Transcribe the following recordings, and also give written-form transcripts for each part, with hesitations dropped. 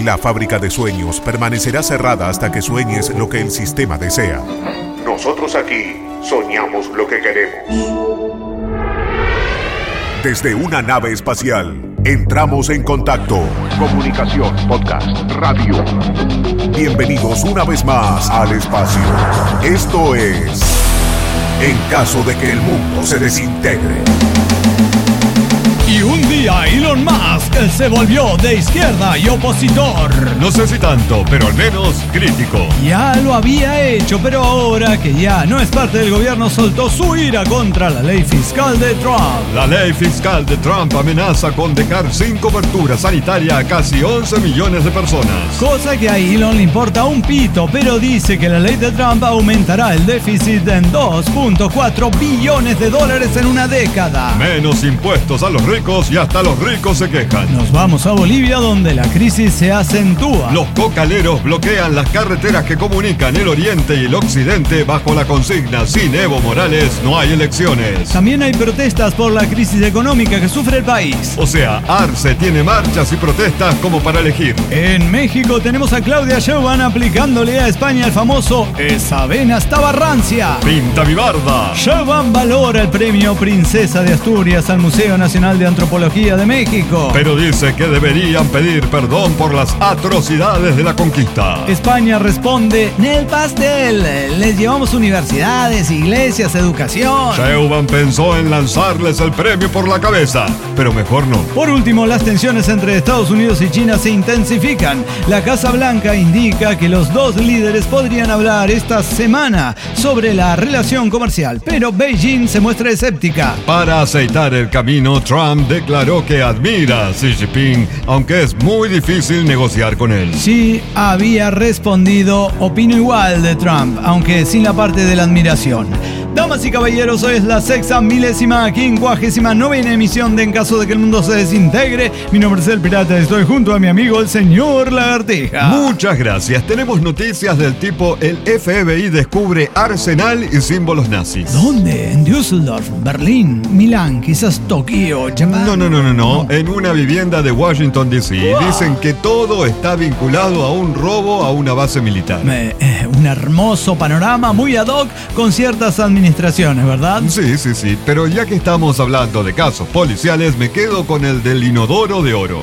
La fábrica de sueños permanecerá cerrada hasta que sueñes lo que el sistema desea. Nosotros aquí soñamos lo que queremos. Desde una nave espacial, entramos en contacto. Comunicación, podcast, radio. Bienvenidos una vez más al espacio. Esto es En caso de que el mundo se desintegre. Y un día Elon Musk se volvió de izquierda y opositor. No sé si tanto, pero al menos crítico. Ya lo había hecho, pero ahora que ya no es parte del gobierno, soltó su ira contra la ley fiscal de Trump. La ley fiscal de Trump amenaza con dejar sin cobertura sanitaria a casi 11 millones de personas. Cosa que a Elon le importa un pito, pero dice que la ley de Trump aumentará el déficit en $2.4 billones en una década. Menos impuestos a los ricos y hasta los ricos se quejan. Nos vamos a Bolivia, donde la crisis se acentúa. Los cocaleros bloquean las carreteras que comunican el oriente y el occidente bajo la consigna: sin Evo Morales no hay elecciones. También hay protestas por la crisis económica que sufre el país. O sea, Arce tiene marchas y protestas como para elegir. En México tenemos a Claudia Sheinbaum aplicándole a España el famoso "esa vena estaba rancia". ¡Pinta mi barda! Sheinbaum valora el premio Princesa de Asturias al Museo Nacional de Antropología de México. Pero dice que deberían pedir perdón por las atrocidades de la conquista. España responde: "Nel pastel, les llevamos universidades, iglesias, educación". Sheinbaum pensó en lanzarles el premio por la cabeza, pero mejor no. Por último, las tensiones entre Estados Unidos y China se intensifican. La Casa Blanca indica que los dos líderes podrían hablar esta semana sobre la relación comercial, pero Beijing se muestra escéptica. Para aceitar el camino, Trump declaró que admira a Xi Jinping, aunque es muy difícil negociar con él. Xi había respondido: "Opino igual de Trump, aunque sin la parte de la admiración". Damas y caballeros, hoy es la 659ª emisión de En caso de que el mundo se desintegre. Mi nombre es El Pirata y estoy junto a mi amigo el señor Lagartija. Muchas gracias. Tenemos noticias del tipo: el FBI descubre arsenal y símbolos nazis. ¿Dónde? ¿En Düsseldorf, Berlín, Milán, quizás Tokio, Japón? No. En una vivienda de Washington, D.C. Wow. Dicen que todo está vinculado a un robo a una base militar. Un hermoso panorama muy ad hoc con ciertas administraciones, ¿verdad? Sí. Pero ya que estamos hablando de casos policiales, me quedo con el del inodoro de oro.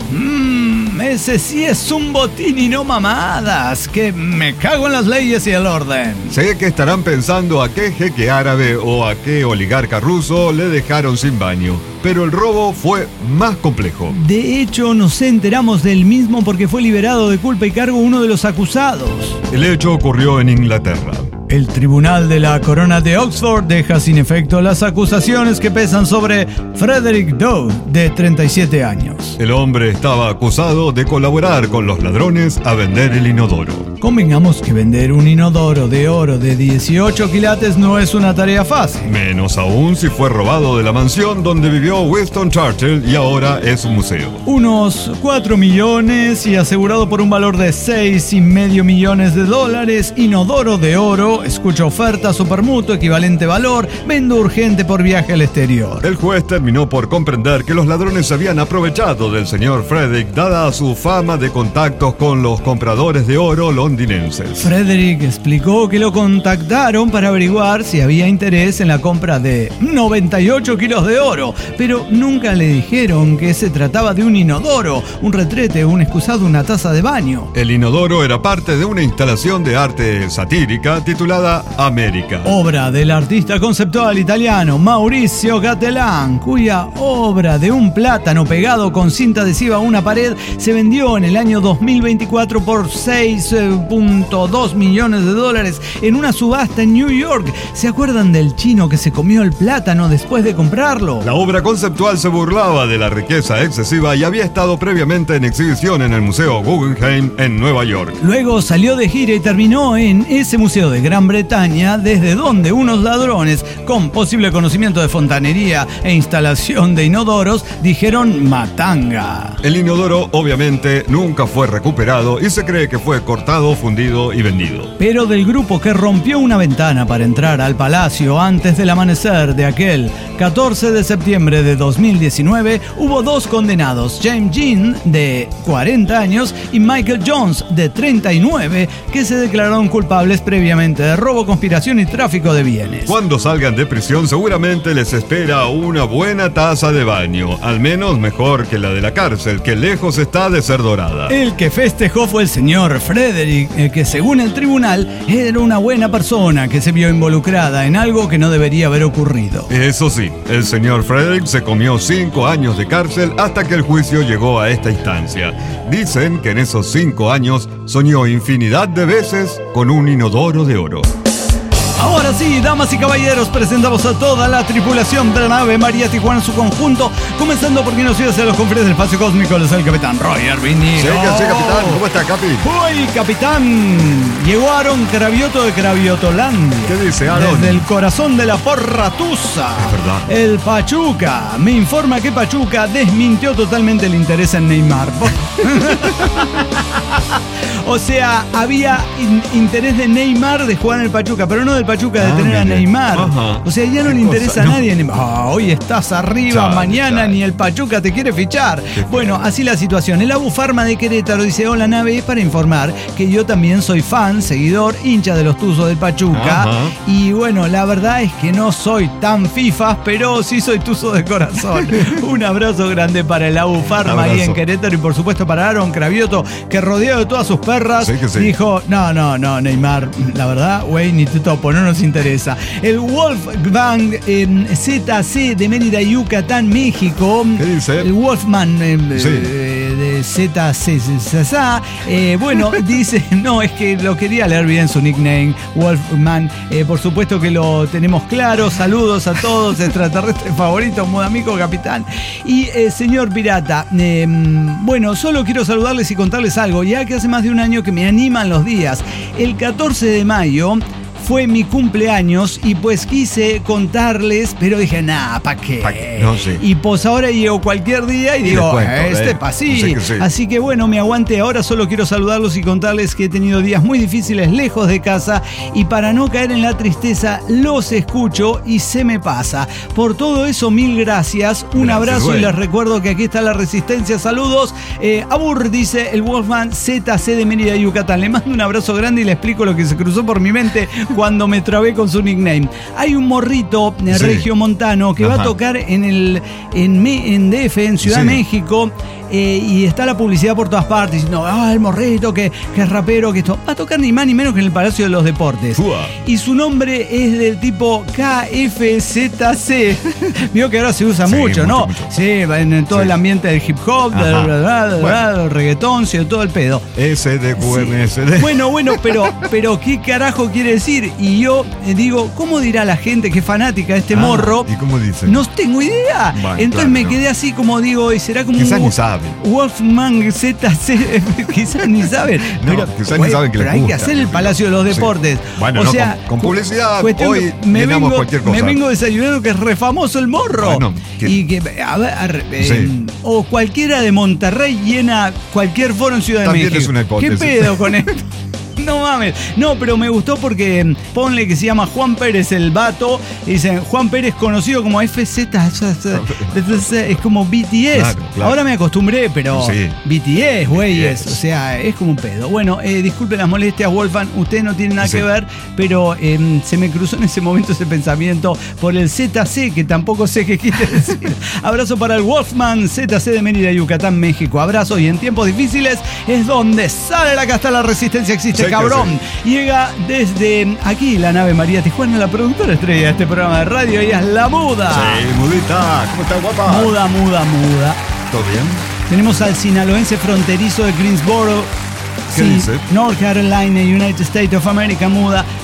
Ese sí es un botín y no mamadas. Que me cago en las leyes y el orden. Sé que estarán pensando a qué jeque árabe o a qué oligarca ruso le dejaron sin baño, pero el robo fue más complejo. De hecho, nos enteramos del mismo porque fue liberado de culpa y cargo uno de los acusados. El hecho ocurrió en Inglaterra. El Tribunal de la Corona de Oxford deja sin efecto las acusaciones que pesan sobre Frederick Doe, de 37 años. El hombre estaba acusado de colaborar con los ladrones a vender el inodoro. Convengamos que vender un inodoro de oro de 18 quilates no es una tarea fácil. Menos aún si fue robado de la mansión donde vivió Winston Churchill y ahora es un museo. Unos 4 millones y asegurado por un valor de $6,5 millones. Inodoro de oro, escucha oferta, supermutuo, equivalente valor, vendo urgente por viaje al exterior. El juez terminó por comprender que los ladrones se habían aprovechado del señor Frederick dada su fama de contactos con los compradores de oro londinenses. Frederick explicó que lo contactaron para averiguar si había interés en la compra de 98 kilos de oro, pero nunca le dijeron que se trataba de un inodoro, un retrete, un excusado, una taza de baño. El inodoro era parte de una instalación de arte satírica titulada América, obra del artista conceptual italiano Maurizio Cattelan, cuya obra de un plátano pegado con cinta adhesiva a una pared se vendió en el año 2024 por $6.2 millones en una subasta en New York. ¿Se acuerdan del chino que se comió el plátano después de comprarlo? La obra conceptual se burlaba de la riqueza excesiva y había estado previamente en exhibición en el Museo Guggenheim en Nueva York. Luego salió de gira y terminó en ese museo de Gran Bretaña, desde donde unos ladrones con posible conocimiento de fontanería e instalación de inodoros dijeron matanga. El inodoro obviamente nunca fue recuperado y se cree que fue cortado quemado, fundido y vendido. Pero del grupo que rompió una ventana para entrar al palacio antes del amanecer de aquel 14 de septiembre de 2019, hubo 2 condenados, James Jean, de 40 años, y Michael Jones, de 39, que se declararon culpables previamente de robo, conspiración y tráfico de bienes. Cuando salgan de prisión, seguramente les espera una buena taza de baño, al menos mejor que la de la cárcel, que lejos está de ser dorada. El que festejó fue el señor Frederick, que según el tribunal era una buena persona que se vio involucrada en algo que no debería haber ocurrido. Eso sí, el señor Frederick se comió 5 años de cárcel hasta que el juicio llegó a esta instancia. Dicen que en esos 5 años soñó infinidad de veces con un inodoro de oro. Ahora sí, damas y caballeros, presentamos a toda la tripulación de la nave María Tijuana en su conjunto, comenzando por quien nos sigue hacia los confines del espacio cósmico, es el capitán Roger Vinilo. Sí, capitán, ¿cómo está, Capi? Hoy, capitán, llegó Aaron Cravioto de Craviotolandia. ¿Qué dice Aaron? Desde el corazón de la Porratusa. Es verdad. El Pachuca me informa que Pachuca desmintió totalmente el interés en Neymar. O sea, había interés de Neymar de jugar en el Pachuca, pero no del Pachuca de tener a Neymar. Ajá. O sea, ya no le interesa a nadie. Hoy estás arriba, mañana ni el Pachuca te quiere fichar. Bueno, así la situación. El Abu Farma de Querétaro dice: hola, nave, para informar que yo también soy fan, seguidor, hincha de los Tuzos del Pachuca. Ajá. Y bueno, la verdad es que no soy tan fifas, pero sí soy Tuzo de corazón. Un abrazo grande para el Abu Farma ahí en Querétaro, y por supuesto para Aaron Cravioto, que rodeado de todas sus perras, dijo: no, Neymar, la verdad, güey, ni te topo, no nos interesa. El Wolfgang ZC de Mérida, Yucatán, México. ¿Qué dice? El Wolfman de ZC. Bueno, dice, no, es que lo quería leer bien su nickname, Wolfman. Por supuesto que lo tenemos claro. Saludos a todos, extraterrestres favoritos, Mudamico, capitán. Y señor pirata, bueno, solo quiero saludarles y contarles algo, ya que hace más de un año que me animan los días. El 14 de mayo fue mi cumpleaños y pues quise contarles, pero dije, ¿pa' qué? No sé. Y pues ahora llego cualquier día y digo, pasí. Sí. Así que bueno, me aguante. Ahora solo quiero saludarlos y contarles que he tenido días muy difíciles lejos de casa, y para no caer en la tristeza, los escucho y se me pasa. Por todo eso, mil gracias. Un abrazo y les recuerdo que aquí está la resistencia. Saludos. Abur, dice el Wolfman ZC de Mérida, Yucatán. Le mando un abrazo grande y le explico lo que se cruzó por mi mente cuando me trabé con su nickname. Hay un morrito regiomontano que va a tocar en DF, en Ciudad de México, y está la publicidad por todas partes diciendo: el morrito, que es rapero, que esto. Va a tocar ni más ni menos que en el Palacio de los Deportes. Y su nombre es del tipo KFZC. Vio que ahora se usa mucho, ¿no? Mucho. Sí, en todo el ambiente del hip hop, del reggaetón, de todo el pedo. SDQMSD. Bueno, pero ¿qué carajo quiere decir? Y yo digo, ¿cómo dirá la gente que es fanática de este morro? ¿Y cómo dice? No tengo idea. Bueno, entonces me quedé así como digo, y será como quizás ni saben. Wolfman ZC, quizás ni saben. Quizás ni saben que pero hay que hacer el Palacio de los Deportes. Bueno, o sea, con publicidad hoy llenamos cualquier cosa. Me vengo desayunando que es re famoso el morro. Bueno, y que, a ver, o cualquiera de Monterrey llena cualquier foro en Ciudad de México. Es una hipótesis. ¿Qué pedo con esto? No mames. No, pero me gustó porque ponle que se llama Juan Pérez el vato. Y dicen Juan Pérez conocido como FZ. Es como BTS. Claro. Ahora me acostumbré, pero BTS, güeyes. O sea, es como un pedo. Bueno, disculpen las molestias, Wolfman. Usted no tiene nada que ver, pero se me cruzó en ese momento ese pensamiento por el ZC, que tampoco sé qué quiere decir. Abrazo para el Wolfman ZC de Mérida, Yucatán, México. Abrazo, y en tiempos difíciles es donde sale la casta, la resistencia existe. Cabrón. Llega desde aquí la nave María Tijuana, la productora estrella de este programa de radio. Ella es la Muda. Sí, Mudita. ¿Cómo está, guapa? Muda. ¿Todo bien? Tenemos al sinaloense fronterizo de Greensboro, ¿Qué dice? North Carolina, United States of America, Muda.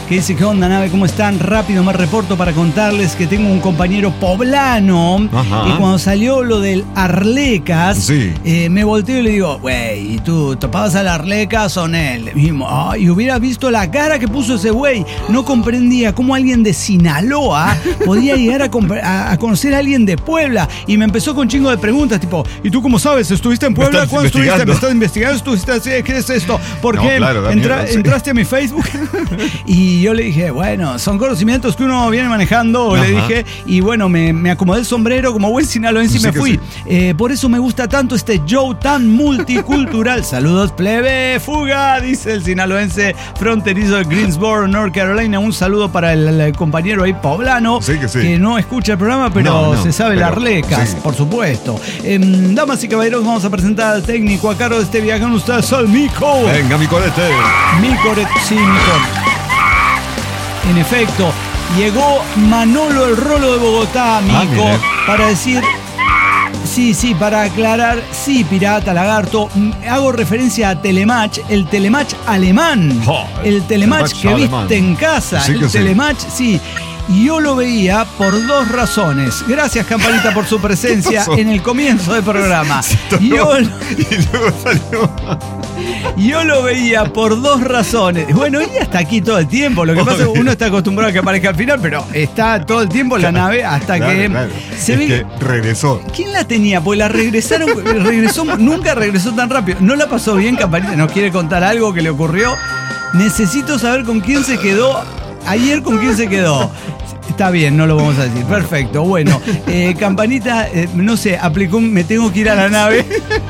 que dice: ¿qué onda, nave? ¿Cómo están? Rápido me reporto para contarles que tengo un compañero poblano. Ajá. Y cuando salió lo del Arlecas, Sí. me volteo y le digo: güey, ¿y tú topabas al Arlecas o él? Y hubiera visto la cara que puso ese güey. No comprendía cómo alguien de Sinaloa podía llegar a conocer a alguien de Puebla. Y me empezó con chingo de preguntas, tipo: ¿y tú cómo sabes? ¿Estuviste en Puebla? ¿Cuándo estuviste? ¿Me estás investigando? ¿Estuviste así? ¿Qué es esto? ¿Por qué? Claro, ¿Entraste a mi Facebook? Y yo le dije: bueno, son conocimientos que uno viene manejando. Ajá. Le dije, y bueno, me acomodé el sombrero como buen sinaloense y Sí me que fui. sí. Por eso me gusta tanto este show tan multicultural. Saludos, plebe, fuga, dice el sinaloense fronterizo de Greensboro, North Carolina. Un saludo para el compañero ahí poblano, Sí que sí. no escucha el programa, pero No, se sabe pero, las Arlecas, sí. por supuesto. Damas y caballeros, vamos a presentar al técnico a cargo de este viaje con ustedes, al Mico. Venga, mi corete. Sí, Mico. En efecto, llegó Manolo el Rolo de Bogotá, Mico, mire. para decir... Sí, para aclarar, sí, pirata, lagarto, hago referencia a Telematch, el Telematch alemán. El Telematch que alemán. viste en casa, Sí que el sí. Telematch, sí. Y yo lo veía por dos razones. Gracias, Campanita, por su presencia pasó? en el comienzo del programa. Y luego salió. Yo lo veía por dos razones. Bueno, ella está aquí todo el tiempo. Lo que pasa es que uno está acostumbrado a que aparezca al final, pero está todo el tiempo en la nave hasta que se ve. Que regresó. ¿Quién la tenía? Pues la regresó, nunca regresó tan rápido. ¿No la pasó bien, Campanita? ¿Nos quiere contar algo que le ocurrió? Necesito saber con quién se quedó. Ayer, ¿con quién se quedó? Está bien, no lo vamos a decir. Perfecto. Bueno, Campanita, no sé, aplicó me tengo que ir a la nave.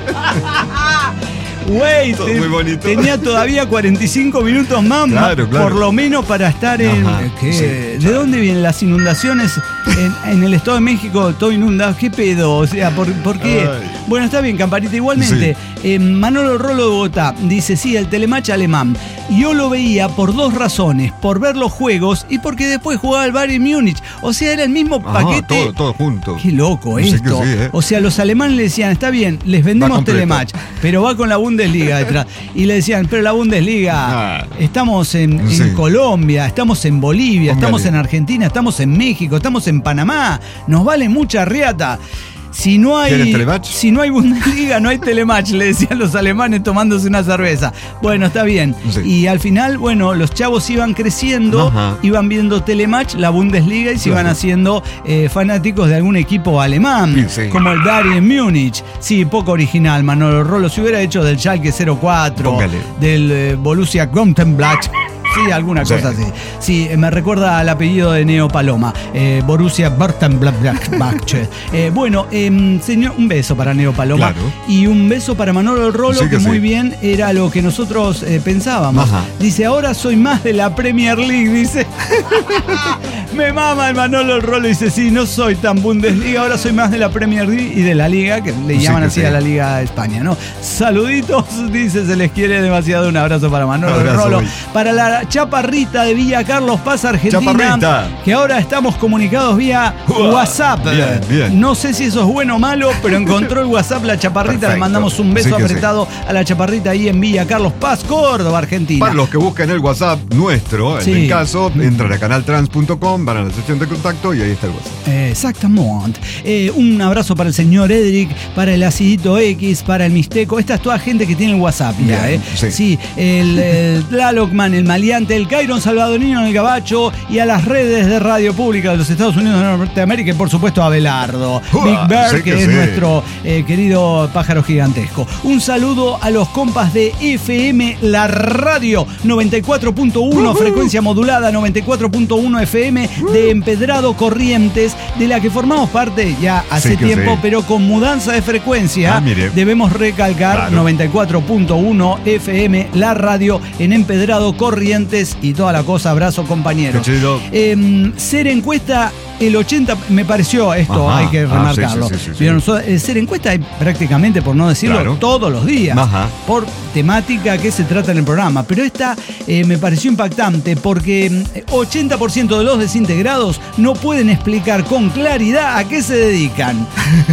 Güey, Muy bonito. tenía todavía 45 minutos más, Claro. por lo menos para estar en... Ajá, ¿qué? sí. ¿De dónde vienen las inundaciones en el estado de México? Todo inundado. ¿Qué pedo? O sea, ¿por qué? Ay. Bueno, está bien, Campanita. Igualmente, Manolo Rolo de Bogotá dice: sí, el Telematch alemán. Yo lo veía por dos razones: por ver los juegos y porque después jugaba al Bayern Múnich. O sea, era el mismo paquete. Todo junto. Qué loco Sí que esto. sí, O sea, los alemanes le decían: está bien, les vendemos completo. Telematch, pero va con la Bundesliga detrás. Y le decían: pero la Bundesliga, estamos en Sí. Colombia, estamos en Bolivia, Póngale. estamos en Argentina, estamos en México, estamos en Panamá, nos vale mucha riata. Si no ¿Quieres hay Telematch? Bundesliga, no hay Telematch, le decían los alemanes tomándose una cerveza. Bueno, está bien. Sí. Y al final, bueno, los chavos iban creciendo, Ajá. iban viendo Telematch, la Bundesliga, y se Claro. iban haciendo fanáticos de algún equipo alemán, Sí. como el Bayern Múnich. Sí, poco original, Manolo Rolo. Se hubiera hecho del Schalke 04, Póngale. del Borussia Mönchengladbach. Sí, alguna Sí. cosa así. Sí, me recuerda al apellido de Neo Paloma. Borussia Mönchengladbach. Bueno, señor, un beso para Neo Paloma. Claro. Y un beso para Manolo Rolo, Sí que que muy sí. bien era lo que nosotros pensábamos. Ajá. Dice: ahora soy más de la Premier League, dice. Me mama el Manolo Rolo, dice: sí, no soy tan Bundesliga, ahora soy más de la Premier League y de la Liga, que le Sí llaman que así sí. a la Liga de España, ¿no? Saluditos, dice, se les quiere demasiado. Un abrazo para Manolo Abrazo, Rolo. güey. Para la Chaparrita de Villa Carlos Paz, Argentina. Chaparrita. Que ahora estamos comunicados vía WhatsApp. Bien. No sé si eso es bueno o malo, pero encontró el WhatsApp la Chaparrita. Perfecto. Le mandamos un beso Sí que apretado a la Chaparrita ahí en Villa Carlos Paz, Córdoba, Argentina. Para los que buscan el WhatsApp nuestro, en Sí. el caso, entran a canaltrans.com, van a la sección de contacto y ahí está el WhatsApp. Exactamente. Un abrazo para el señor Edric, para el Acidito X, para el Mixteco. Esta es toda gente que tiene el WhatsApp ya, Bien, sí. Sí, el Tlalocman, el Maleante, el Cairon Salvadorino en el Gabacho y a las redes de radio pública de los Estados Unidos de Norteamérica y por supuesto a Abelardo. Uah, Big Bear, sí que que es sí. nuestro querido pájaro gigantesco. Un saludo a los compas de FM La Radio 94.1, frecuencia modulada 94.1 FM de Empedrado Corrientes, de la que formamos parte ya hace Sí que tiempo, sí. pero con mudanza de frecuencia. Mire. Debemos recalcar, Claro. 94.1 FM La Radio en Empedrado Corrientes y toda la cosa. Abrazo, compañeros. Qué chido. Ser encuesta, el 80, me pareció esto, Ajá. hay que remarcarlo. Sí, sí, sí, sí. Vieron, ser encuesta hay prácticamente, por no decirlo, Claro. todos los días, Ajá. por temática que se trata en el programa. Pero esta me pareció impactante porque 80% de los desintegrados no pueden explicar con claridad a qué se dedican.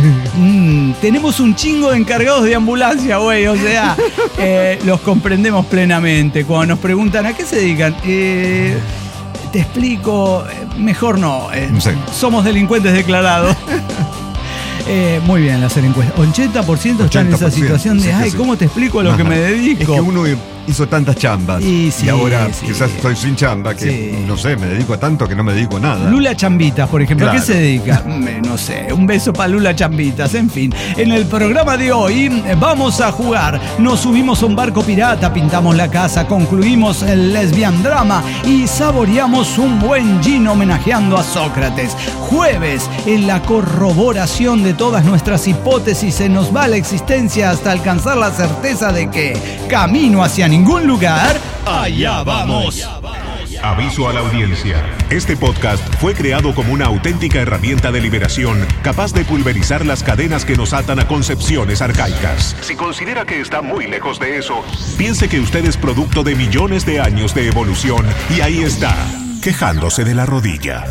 Tenemos un chingo de encargados de ambulancia, güey, o sea, los comprendemos plenamente. Cuando nos preguntan a qué se dedican, te explico, mejor no. Sí. Somos delincuentes declarados. Muy bien, las encuestas. 80% están en esa situación de, sí. ¿cómo te explico a lo que me dedico? Es que uno hizo tantas chambas y ahora quizás estoy sin chamba, que no sé, me dedico a tanto que no me dedico a nada. Lula Chambitas, por ejemplo, Claro. ¿a qué se dedica? No sé, un beso para Lula Chambitas. En fin, en el programa de hoy vamos a jugar. Nos subimos a un barco pirata, pintamos la casa, concluimos el lesbian drama y saboreamos un buen gin homenajeando a Sócrates. Jueves, en la corroboración de todas nuestras hipótesis, se nos va la existencia hasta alcanzar la certeza de que camino hacia ningún lugar, allá vamos. Aviso a la audiencia. Este podcast fue creado como una auténtica herramienta de liberación capaz de pulverizar las cadenas que nos atan a concepciones arcaicas. Si considera que está muy lejos de eso, piense que usted es producto de millones de años de evolución y ahí está, quejándose de la rodilla.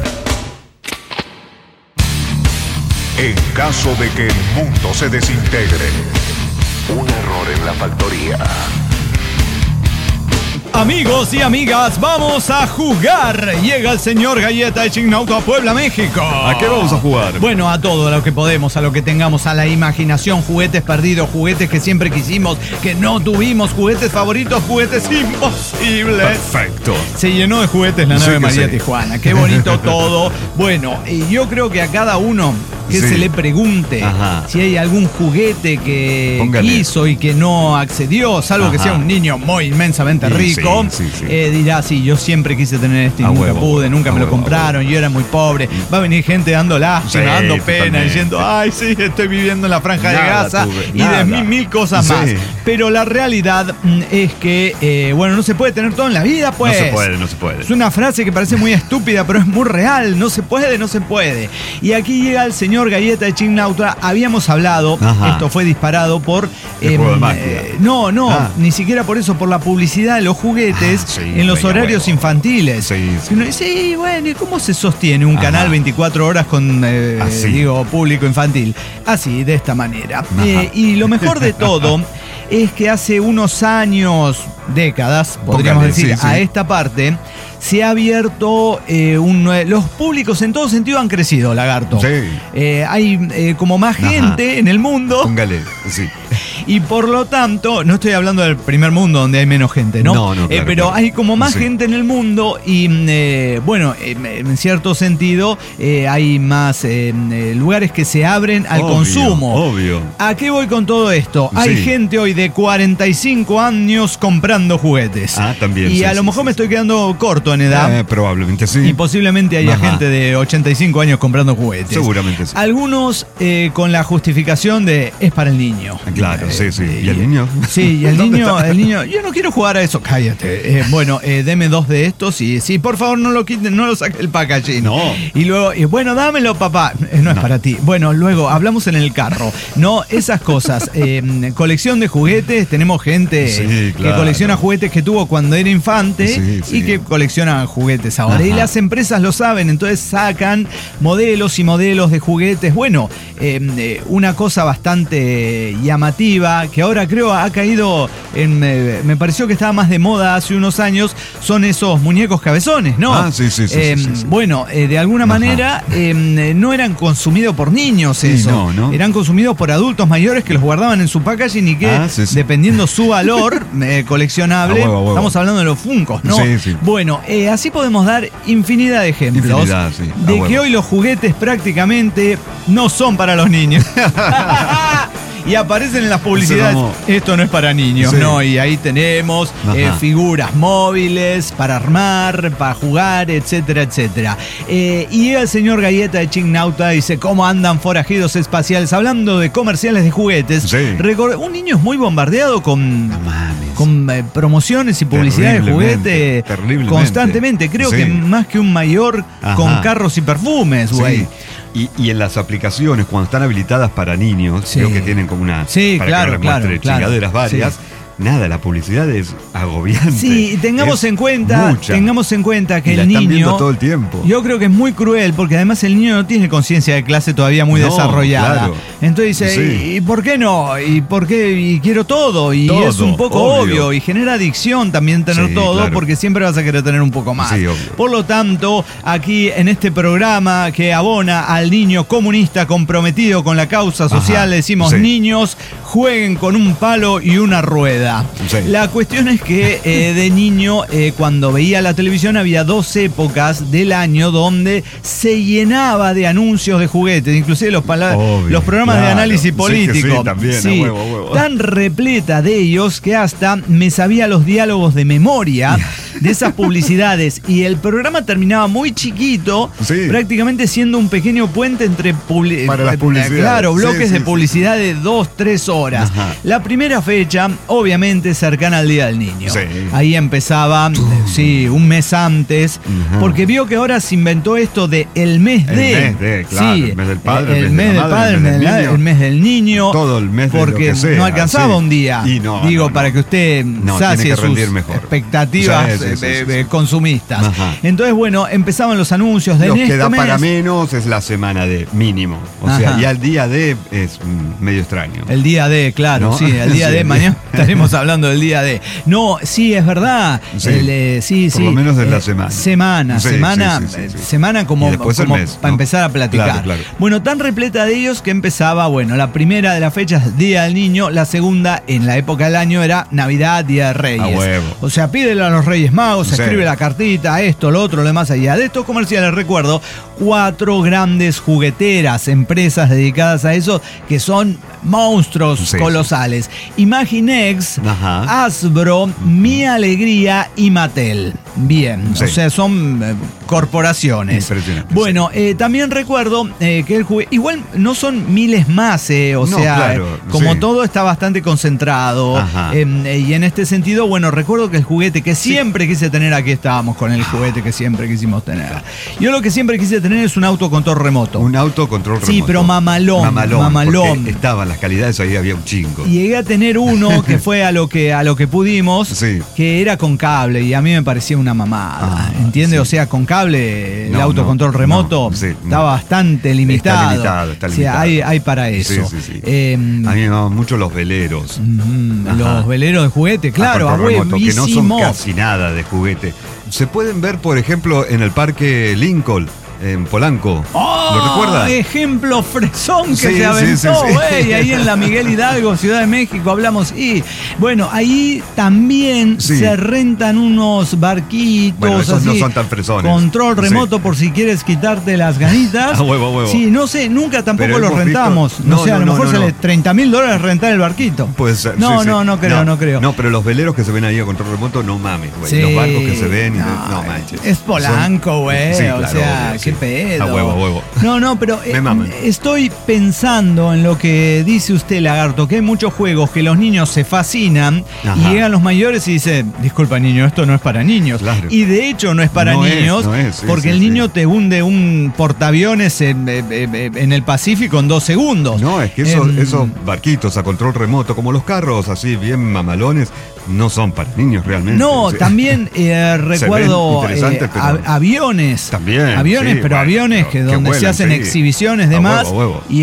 En caso de que el mundo se desintegre, un error en la factoría. Amigos y amigas, vamos a jugar. Llega el señor Galleta de Chignauto a Puebla, México. ¿A qué vamos a jugar? Bueno, a todo lo que podemos, a lo que tengamos, a la imaginación, juguetes perdidos, juguetes que siempre quisimos, que no tuvimos, juguetes favoritos, juguetes imposibles. Perfecto. Se llenó de juguetes la Sí nave que María sí. Tijuana. Qué bonito todo. Bueno, y yo creo que a cada uno que Sí. se le pregunte si hay algún juguete que Póngale. quiso y que no accedió, salvo que Ajá. sea un niño muy inmensamente Sí, rico, sí. dirá, sí, yo siempre quise tener esto y A nunca huevo, pude, nunca a me lo huevo, a compraron, yo era muy pobre. Va a venir gente dando lástima, Sí, dando pena, totalmente. diciendo, ay, sí, estoy viviendo en la franja de Nada Gaza tuve, y nada. de mil cosas Sí. más. Pero la realidad es que, bueno, no se puede tener todo en la vida, pues. No se puede. Es una frase que parece muy estúpida, pero es muy real. No se puede, no se puede. Y aquí llega el señor Galleta de Chignauta. Habíamos hablado, Ajá. esto fue disparado por... El juego de magia. No, Ah. ni siquiera por eso, por la publicidad de los juguetes Sí, en los venga, horarios huevo. infantiles. Sí. Y uno dice, sí, bueno, ¿y cómo se sostiene un Ajá. canal 24 horas con, Así. público infantil? Así, de esta manera. Ajá. Y lo mejor de todo es que hace unos años, décadas, podríamos Póngale, decir, sí, sí. a esta parte, se ha abierto los públicos en todo sentido han crecido, Lagarto. Sí. Hay como más Ajá. gente en el mundo Póngale, sí. y por lo tanto, no estoy hablando del primer mundo donde hay menos gente, ¿no? No, claro, pero claro. hay como más Sí. gente en el mundo y bueno, en cierto sentido hay más lugares que se abren al Obvio, consumo. obvio. ¿A qué voy con todo esto? Hay Sí. gente hoy de 45 años comprando juguetes. Ah, también, Y sí, a sí, lo mejor sí, me estoy quedando corto en edad. Probablemente sí. Y posiblemente haya Ajá. gente de 85 años comprando juguetes. Seguramente sí. Algunos con la justificación de es para el niño. Claro, sí. ¿Y el niño? Sí, y el ¿Dónde niño, está? el niño, yo no quiero jugar a eso, cállate. Bueno, deme 2 de estos y sí, por favor no lo quiten, no lo saque el packaging. No. Y luego, bueno, dámelo, papá. No es para ti. Bueno, luego hablamos en el carro. No, esas cosas. Colección de juguetes, tenemos gente Sí, que claro. colecciona juguetes que tuvo cuando era infante Sí, sí. y que colecciona juguetes ahora. Y Ajá. las empresas lo saben, entonces sacan modelos y modelos de juguetes. Bueno, una cosa bastante llamativa que ahora creo ha caído en... me pareció que estaba más de moda hace unos años, son esos muñecos cabezones, ¿no? Ah, sí. Bueno, de alguna Ajá. manera no eran consumidos por niños Sí, eso. no. Eran consumidos por adultos mayores que los guardaban en su packaging y que, Sí. dependiendo su valor coleccionable, A huevo. estamos hablando de los Funkos, ¿no? Sí. Bueno, así podemos dar infinidad de ejemplos Infinidad, sí, a de huevo. que hoy los juguetes prácticamente no son para los niños. Y aparecen en las publicidades, Ese vamos. esto no es para niños, Sí. ¿no? Y ahí tenemos Ajá. figuras móviles para armar, para jugar, etcétera, etcétera. Y el señor Galleta de Chignauta dice, ¿cómo andan forajidos espaciales? Hablando de comerciales de juguetes. Sí. Un niño es muy bombardeado con... No mames. Con promociones y publicidad de juguete Terriblemente. constantemente. Creo Sí. que más que un mayor Ajá. con carros y perfumes, güey. Sí. Y en las aplicaciones, cuando están habilitadas para niños, Sí. creo que tienen como una... Sí, para claro, que no les muestre claro. chingaderas varias. Sí. nada, la publicidad es agobiante. Sí, y tengamos en cuenta que la el están niño viendo todo el tiempo. Yo creo que es muy cruel porque además el niño no tiene conciencia de clase todavía muy desarrollada. Claro. Entonces dice, Sí. ¿y por qué no? ¿Y por qué? Y quiero todo. Y Todo, es un poco obvio. Y genera adicción también tener Sí, todo, claro. porque siempre vas a querer tener un poco más. Sí, obvio. Por lo tanto, aquí en este programa que abona al niño comunista comprometido con la causa social, Ajá, le decimos, sí. niños, jueguen con un palo y una rueda. Sí. La cuestión es que de niño, cuando veía la televisión, había 2 épocas del año donde se llenaba de anuncios de juguetes, inclusive los programas de claro. análisis Sí, que político. sí, también, Sí, a huevo. tan repleta de ellos que hasta me sabía los diálogos de memoria de esas publicidades. Y el programa terminaba muy chiquito, Sí. prácticamente siendo un pequeño puente entre Para las publicidades. claro, bloques Sí, de sí, publicidad de 2-3 horas. Ajá. La primera fecha, obviamente, cercana al Día del Niño. Sí. Ahí empezaba, un mes antes, Ajá. porque vio que ahora se inventó esto de el mes El de. mes de, claro, el mes del padre, el mes del padre, el mes del niño. Todo el mes de porque lo que sea, no alcanzaba sí. un día. Y no, Digo, no. para que usted No, sacie tiene que rendir sus mejor. expectativas Sí. consumistas. Ajá. Entonces, bueno, empezaban los anuncios de Lo en que este da mes. para menos es la semana de mínimo. O sea, Ajá. y al día de es medio extraño. El día de, claro, ¿No? sí, el día Sí, de, el mañana estaremos hablando del día de. No, sí, es verdad. Sí. Por lo menos de la semana. Sí, sí. Semana como, Y después el como mes, para ¿no? empezar a platicar. Claro. Bueno, tan repleta de ellos que empezaba, bueno, la primera de las fechas, Día del Niño, la segunda en la época del año era Navidad, Día de Reyes. A huevo. O sea, pídele a los Reyes Magos, Sí. escribe la cartita, esto, lo otro, lo demás allá. De estos comerciales recuerdo 4 grandes jugueteras, empresas dedicadas a eso, que son monstruos Sí, colosales. Imaginext, Ajá. Hasbro, Mi Alegría y Mattel. Bien, Sí. o sea, son corporaciones. Impresionante, Bueno, también recuerdo que el juguete, igual no son miles más, o No, sea, claro, como sí. todo está bastante concentrado. Ajá. Y en este sentido, bueno, recuerdo que el juguete que siempre quise tener, aquí estábamos con el juguete que siempre quisimos tener. Yo lo que siempre quise tener es un autocontrol remoto. Un autocontrol remoto. Sí, pero mamalón. Porque estaban las calidades, ahí había un chingo. Llegué a tener uno que fue a lo que pudimos, Sí. que era con cable, y a mí me parecía una mamada. ¿Entiendes? sí. O sea, con cable el No, autocontrol no, remoto no, sí, está no. bastante limitado. Está O sea, limitado. hay para eso. Sí. Eh, A mí me llamaban mucho los veleros. Los Ajá. veleros de juguete, claro, A control remoto, que no son huevísimo. casi nada de juguete. Se pueden ver, por ejemplo, en el Parque Lincoln, en Polanco. ¡Oh! ¿Lo recuerda? Ejemplo fresón que Sí, se aventó, sí. güey. Ahí en la Miguel Hidalgo, Ciudad de México, hablamos. Y bueno, ahí también Sí. se rentan unos barquitos. Bueno, esos no así, son tan fresones. Control remoto Sí. por si quieres quitarte las ganitas. A huevo. Sí, no sé, nunca tampoco Pero lo hemos rentamos. visto- No sé, a lo no, mejor no, sale no. $30,000 rentar el barquito. Puede ser. No, sí. no creo. No, pero los veleros que se ven ahí a control remoto, no mames, güey. Sí. Los barcos que se ven, no manches. Es Polanco, güey. Sí, o claro, sea, obvio, qué sí. pedo. A huevo. No, pero Me maman. estoy pensando en lo que dice usted, Lagarto, que hay muchos juegos que los niños se fascinan Ajá. y llegan los mayores y dicen, disculpa niño, esto no es para niños. Claro. Y de hecho no es para No es, niños, no es, sí, porque sí, el sí. niño te hunde un portaaviones en el Pacífico en 2 segundos. No, es que esos barquitos a control remoto, como los carros así bien mamalones, no son para niños realmente. No, Sí. también recuerdo ven interesantes, pero- aviones. También, Aviones, sí, pero bueno, aviones pero que que donde se vuelan, hacen sí. exhibiciones de A más huevo. y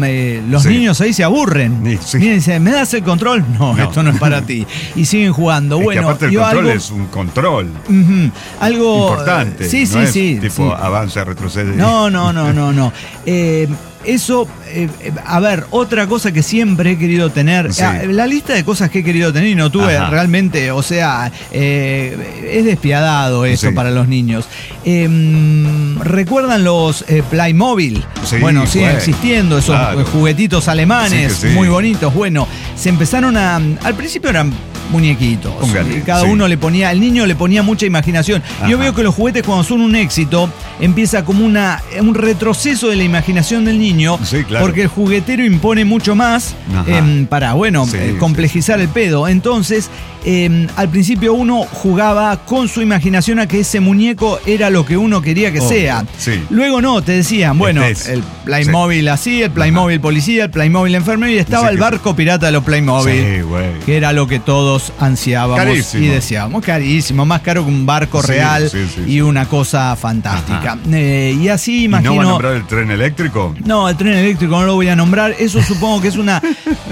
los Sí. niños ahí se aburren. Sí. Miren, dicen, ¿me das el control? No, No. esto no es para ti. Y siguen jugando. Es que Bueno, aparte el yo control algo, es un control algo importante. Sí, no es sí. tipo sí. avanza, retrocede. No. Eso, a ver, otra cosa que siempre he querido tener, Sí. la lista de cosas que he querido tener y no tuve Ajá. realmente, o sea, es despiadado eso Sí. para los niños. ¿Recuerdan los Playmobil? Sí, Bueno, siguen bueno, existiendo esos claro. juguetitos alemanes, Sí que sí. muy bonitos. Bueno, se empezaron al principio eran muñequitos. Póngale, Y cada sí. uno el niño le ponía mucha imaginación. Yo Ajá. veo que los juguetes cuando son un éxito, empieza como un retroceso de la imaginación del niño, Sí, claro. porque el juguetero impone mucho más Ajá. para, Sí, complejizar el pedo. Entonces, al principio uno jugaba con su imaginación a que ese muñeco era lo que uno quería que Obvio, sea. sí. Luego no, te decían, bueno, Este es. el Playmobil así, el Playmobil policía, el Playmobil enfermero, y estaba Sí, el que barco pirata de los Playmobil. Sí, güey. Que era lo que todos todos ansiábamos carísimo. Y deseábamos. Carísimo, más caro que un barco real y una cosa fantástica. Y así imagino... ¿Y no va a nombrar el tren eléctrico? No, el tren eléctrico no lo voy a nombrar. Eso supongo que es una...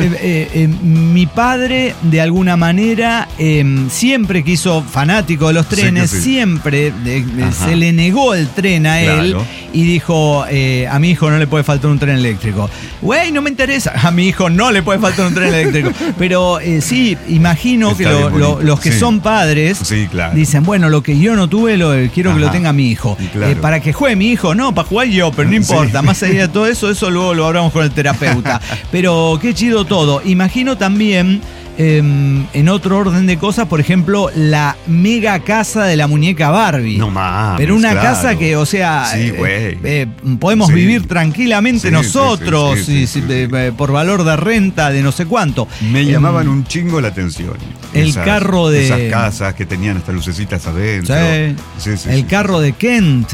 mi padre, de alguna manera, siempre quiso, fanático de los trenes, siempre se le negó el tren a él y dijo, a mi hijo no le puede faltar un tren eléctrico. Güey, no me interesa. A mi hijo no le puede faltar un tren eléctrico. Pero sí, imagino que los que son padres dicen, bueno, lo que yo no tuve, quiero que lo tenga mi hijo. Para que juegue mi hijo, no, para jugar yo, pero no importa. Más allá de todo eso luego lo hablamos con el terapeuta. Pero qué chido todo. Imagino también... en otro orden de cosas, por ejemplo, la mega casa de la muñeca Barbie. No mames. Pero una casa que, o sea, podemos vivir tranquilamente nosotros por valor de renta de no sé cuánto. Me llamaban un chingo la atención. El carro de... Esas casas que tenían hasta lucecitas adentro. El carro de Kent.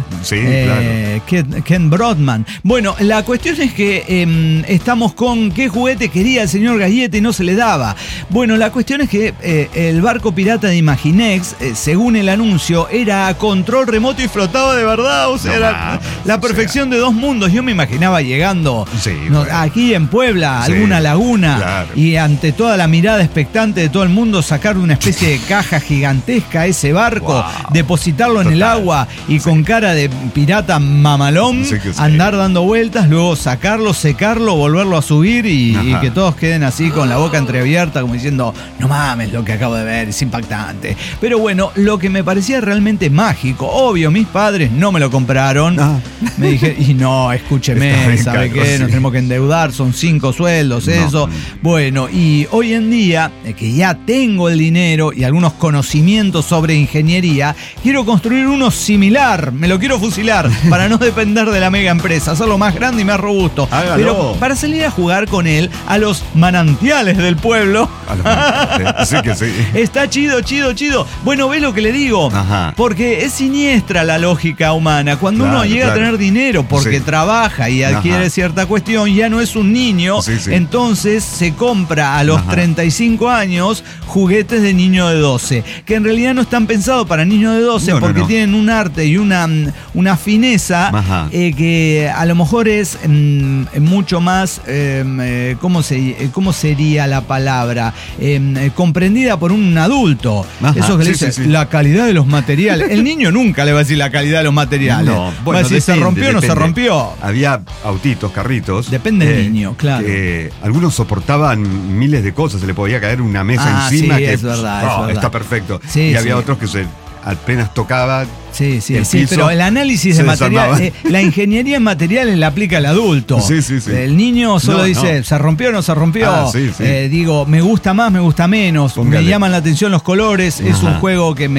Kent Broadman. Bueno, la cuestión es que estamos con qué juguete quería el señor Gallete y no se le daba. Bueno, la cuestión es que el barco pirata de Imaginext, según el anuncio, era a control remoto y flotaba de verdad. O sea, era la perfección de dos mundos. Yo me imaginaba llegando aquí en Puebla, alguna laguna, y ante toda la mirada expectante de todo el mundo, sacar una especie de caja gigantesca a ese barco, depositarlo en el agua y con cara de pirata mamalón, andar dando vueltas, luego sacarlo, secarlo, volverlo a subir y que todos queden así con la boca entreabierta, como diciendo, no mames lo que acabo de ver, es impactante. Pero bueno, lo que me parecía realmente mágico, obvio, mis padres no me lo compraron. Me dije, y no, escúcheme, ¿sabe qué? Nos tenemos que endeudar, son 5 sueldos, eso. Bueno, y hoy en día, que ya tengo el dinero y algunos conocimientos sobre ingeniería, quiero construir uno similar, me lo quiero fusilar, para no depender de la mega empresa, hacerlo más grande y más robusto. Hágalo. Pero para salir a jugar con él a los manantiales del pueblo. Está chido. Bueno, ¿ves lo que le digo? Porque es siniestra la lógica humana. Cuando uno llega a tener dinero porque trabaja y adquiere cierta cuestión, ya no es un niño, entonces se compra a los 35 años juguetes de niño de 12, que en realidad no están pensados para niños de 12 porque tienen un arte y una fineza que a lo mejor es mucho más, ¿cómo sería la palabra? Comprendida por un adulto. Eso que le dice, la calidad de los materiales. El niño nunca le va a decir la calidad de los materiales. No, bueno, va a decir, ¿se rompió o no se rompió? Había autitos, carritos. Depende del niño, claro. Algunos soportaban miles de cosas, se le podía caer una mesa encima. Es verdad. Está perfecto. Y había otros que apenas tocaba. Sí, pero el análisis de material, la ingeniería en materiales la aplica el adulto. El niño solo dice, ¿se rompió o no se rompió? Digo, me gusta más, me gusta menos, me llaman la atención los colores, es un juego que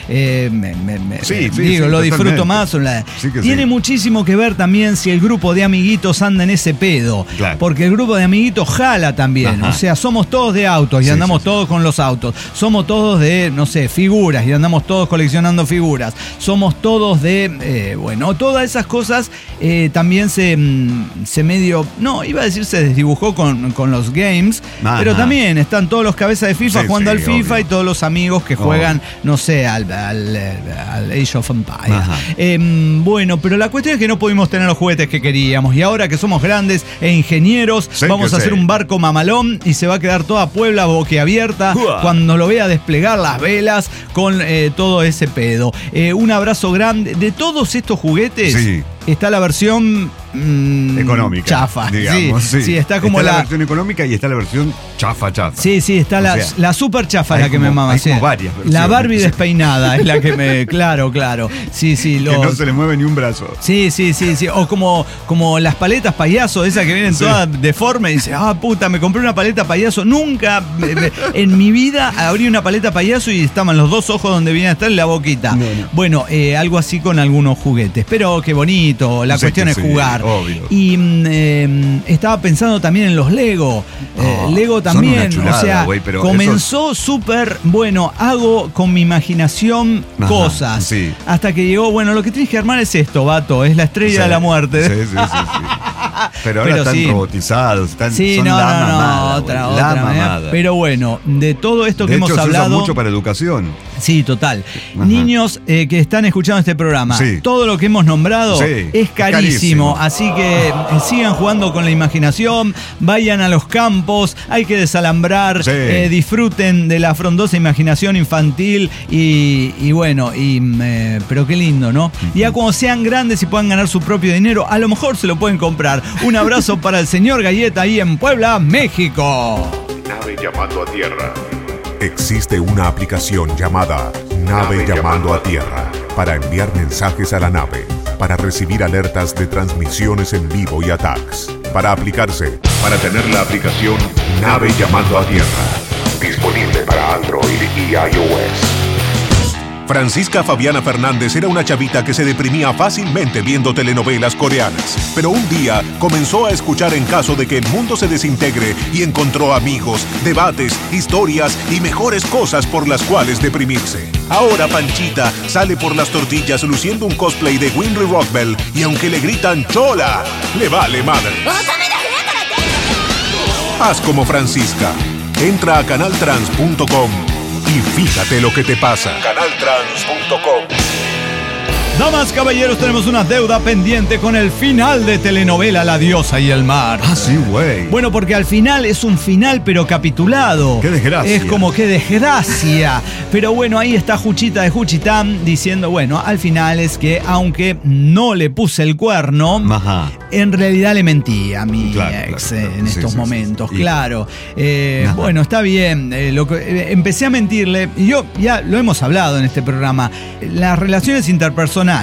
lo disfruto más. Tiene muchísimo que ver también si el grupo de amiguitos anda en ese pedo, porque el grupo de amiguitos jala también. O sea, somos todos de autos y andamos todos con los autos. Somos todos de, no sé, figuras y andamos todos coleccionando figuras. Somos todos de, todas esas cosas también se medio, no, iba a decir se desdibujó con los games, pero también están todos los cabezas de FIFA jugando al FIFA, obvio. Y todos los amigos que juegan, no sé, al Age of Empires. Pero la cuestión es que no pudimos tener los juguetes que queríamos y ahora que somos grandes e ingenieros, vamos a hacer un barco mamalón y se va a quedar toda Puebla boquiabierta cuando lo vea desplegar las velas con todo ese pedo. Un abrazo grande. De todos estos juguetes está la versión económica, chafa, digamos. Sí, está como la versión económica y está la versión chafa. Sí, está la super chafa, la que me mama. Hay como varias versiones. La Barbie despeinada es la que me... Claro. Sí. Que no se le mueve ni un brazo. Sí. O como las paletas payaso, esas que vienen todas deformes y dice, puta, me compré una paleta payaso. Nunca en mi vida abrí una paleta payaso y estaban los dos ojos donde viene a estar en la boquita. No. Bueno, algo así con algunos juguetes. Pero qué bonito, la cuestión es jugar. Obvio. Y estaba pensando también en los Lego. Lego también, chulada, o sea, comenzó súper, hago con mi imaginación cosas. Hasta que llegó, lo que tienes que armar es esto, vato, es la estrella de la muerte. Sí. Pero ahora están robotizados, sí, no, otra manera. Pero bueno, de todo esto que hemos hablado. Se usa mucho para educación. Sí, total. Ajá. Niños que están escuchando este programa, todo lo que hemos nombrado es carísimo. Así que sigan jugando con la imaginación, vayan a los campos, hay que desalambrar, disfruten de la frondosa imaginación infantil y bueno, pero qué lindo, ¿no? Y ya cuando sean grandes y puedan ganar su propio dinero, a lo mejor se lo pueden comprar. Un abrazo para el señor Galleta ahí en Puebla, México. Nave llamando a tierra. Existe una aplicación llamada Nave llamando a tierra para enviar mensajes a la nave, para recibir alertas de transmisiones en vivo y attacks. Para aplicarse, para tener la aplicación Nave llamando a tierra. Disponible para Android y iOS. Francisca Fabiana Fernández era una chavita que se deprimía fácilmente viendo telenovelas coreanas. Pero un día comenzó a escuchar En caso de que el mundo se desintegre y encontró amigos, debates, historias y mejores cosas por las cuales deprimirse. Ahora Panchita sale por las tortillas luciendo un cosplay de Winry Rockbell y aunque le gritan ¡Chola!, le vale madre. Haz como Francisca. Entra a canaltrans.com y fíjate lo que te pasa. Canaltrans.com. Damas, caballeros, tenemos una deuda pendiente con el final de telenovela La Diosa y el Mar. Ah, sí, güey. Bueno, porque al final es un final pero capitulado. ¡Qué desgracia! Es como qué desgracia. Pero bueno, ahí está Juchita de Juchitán diciendo, bueno, al final es que aunque no le puse el cuerno, en realidad le mentí a mi ex en estos momentos. Claro. Bueno, está bien. Empecé a mentirle. Y yo ya lo hemos hablado en este programa. Las relaciones interpersonales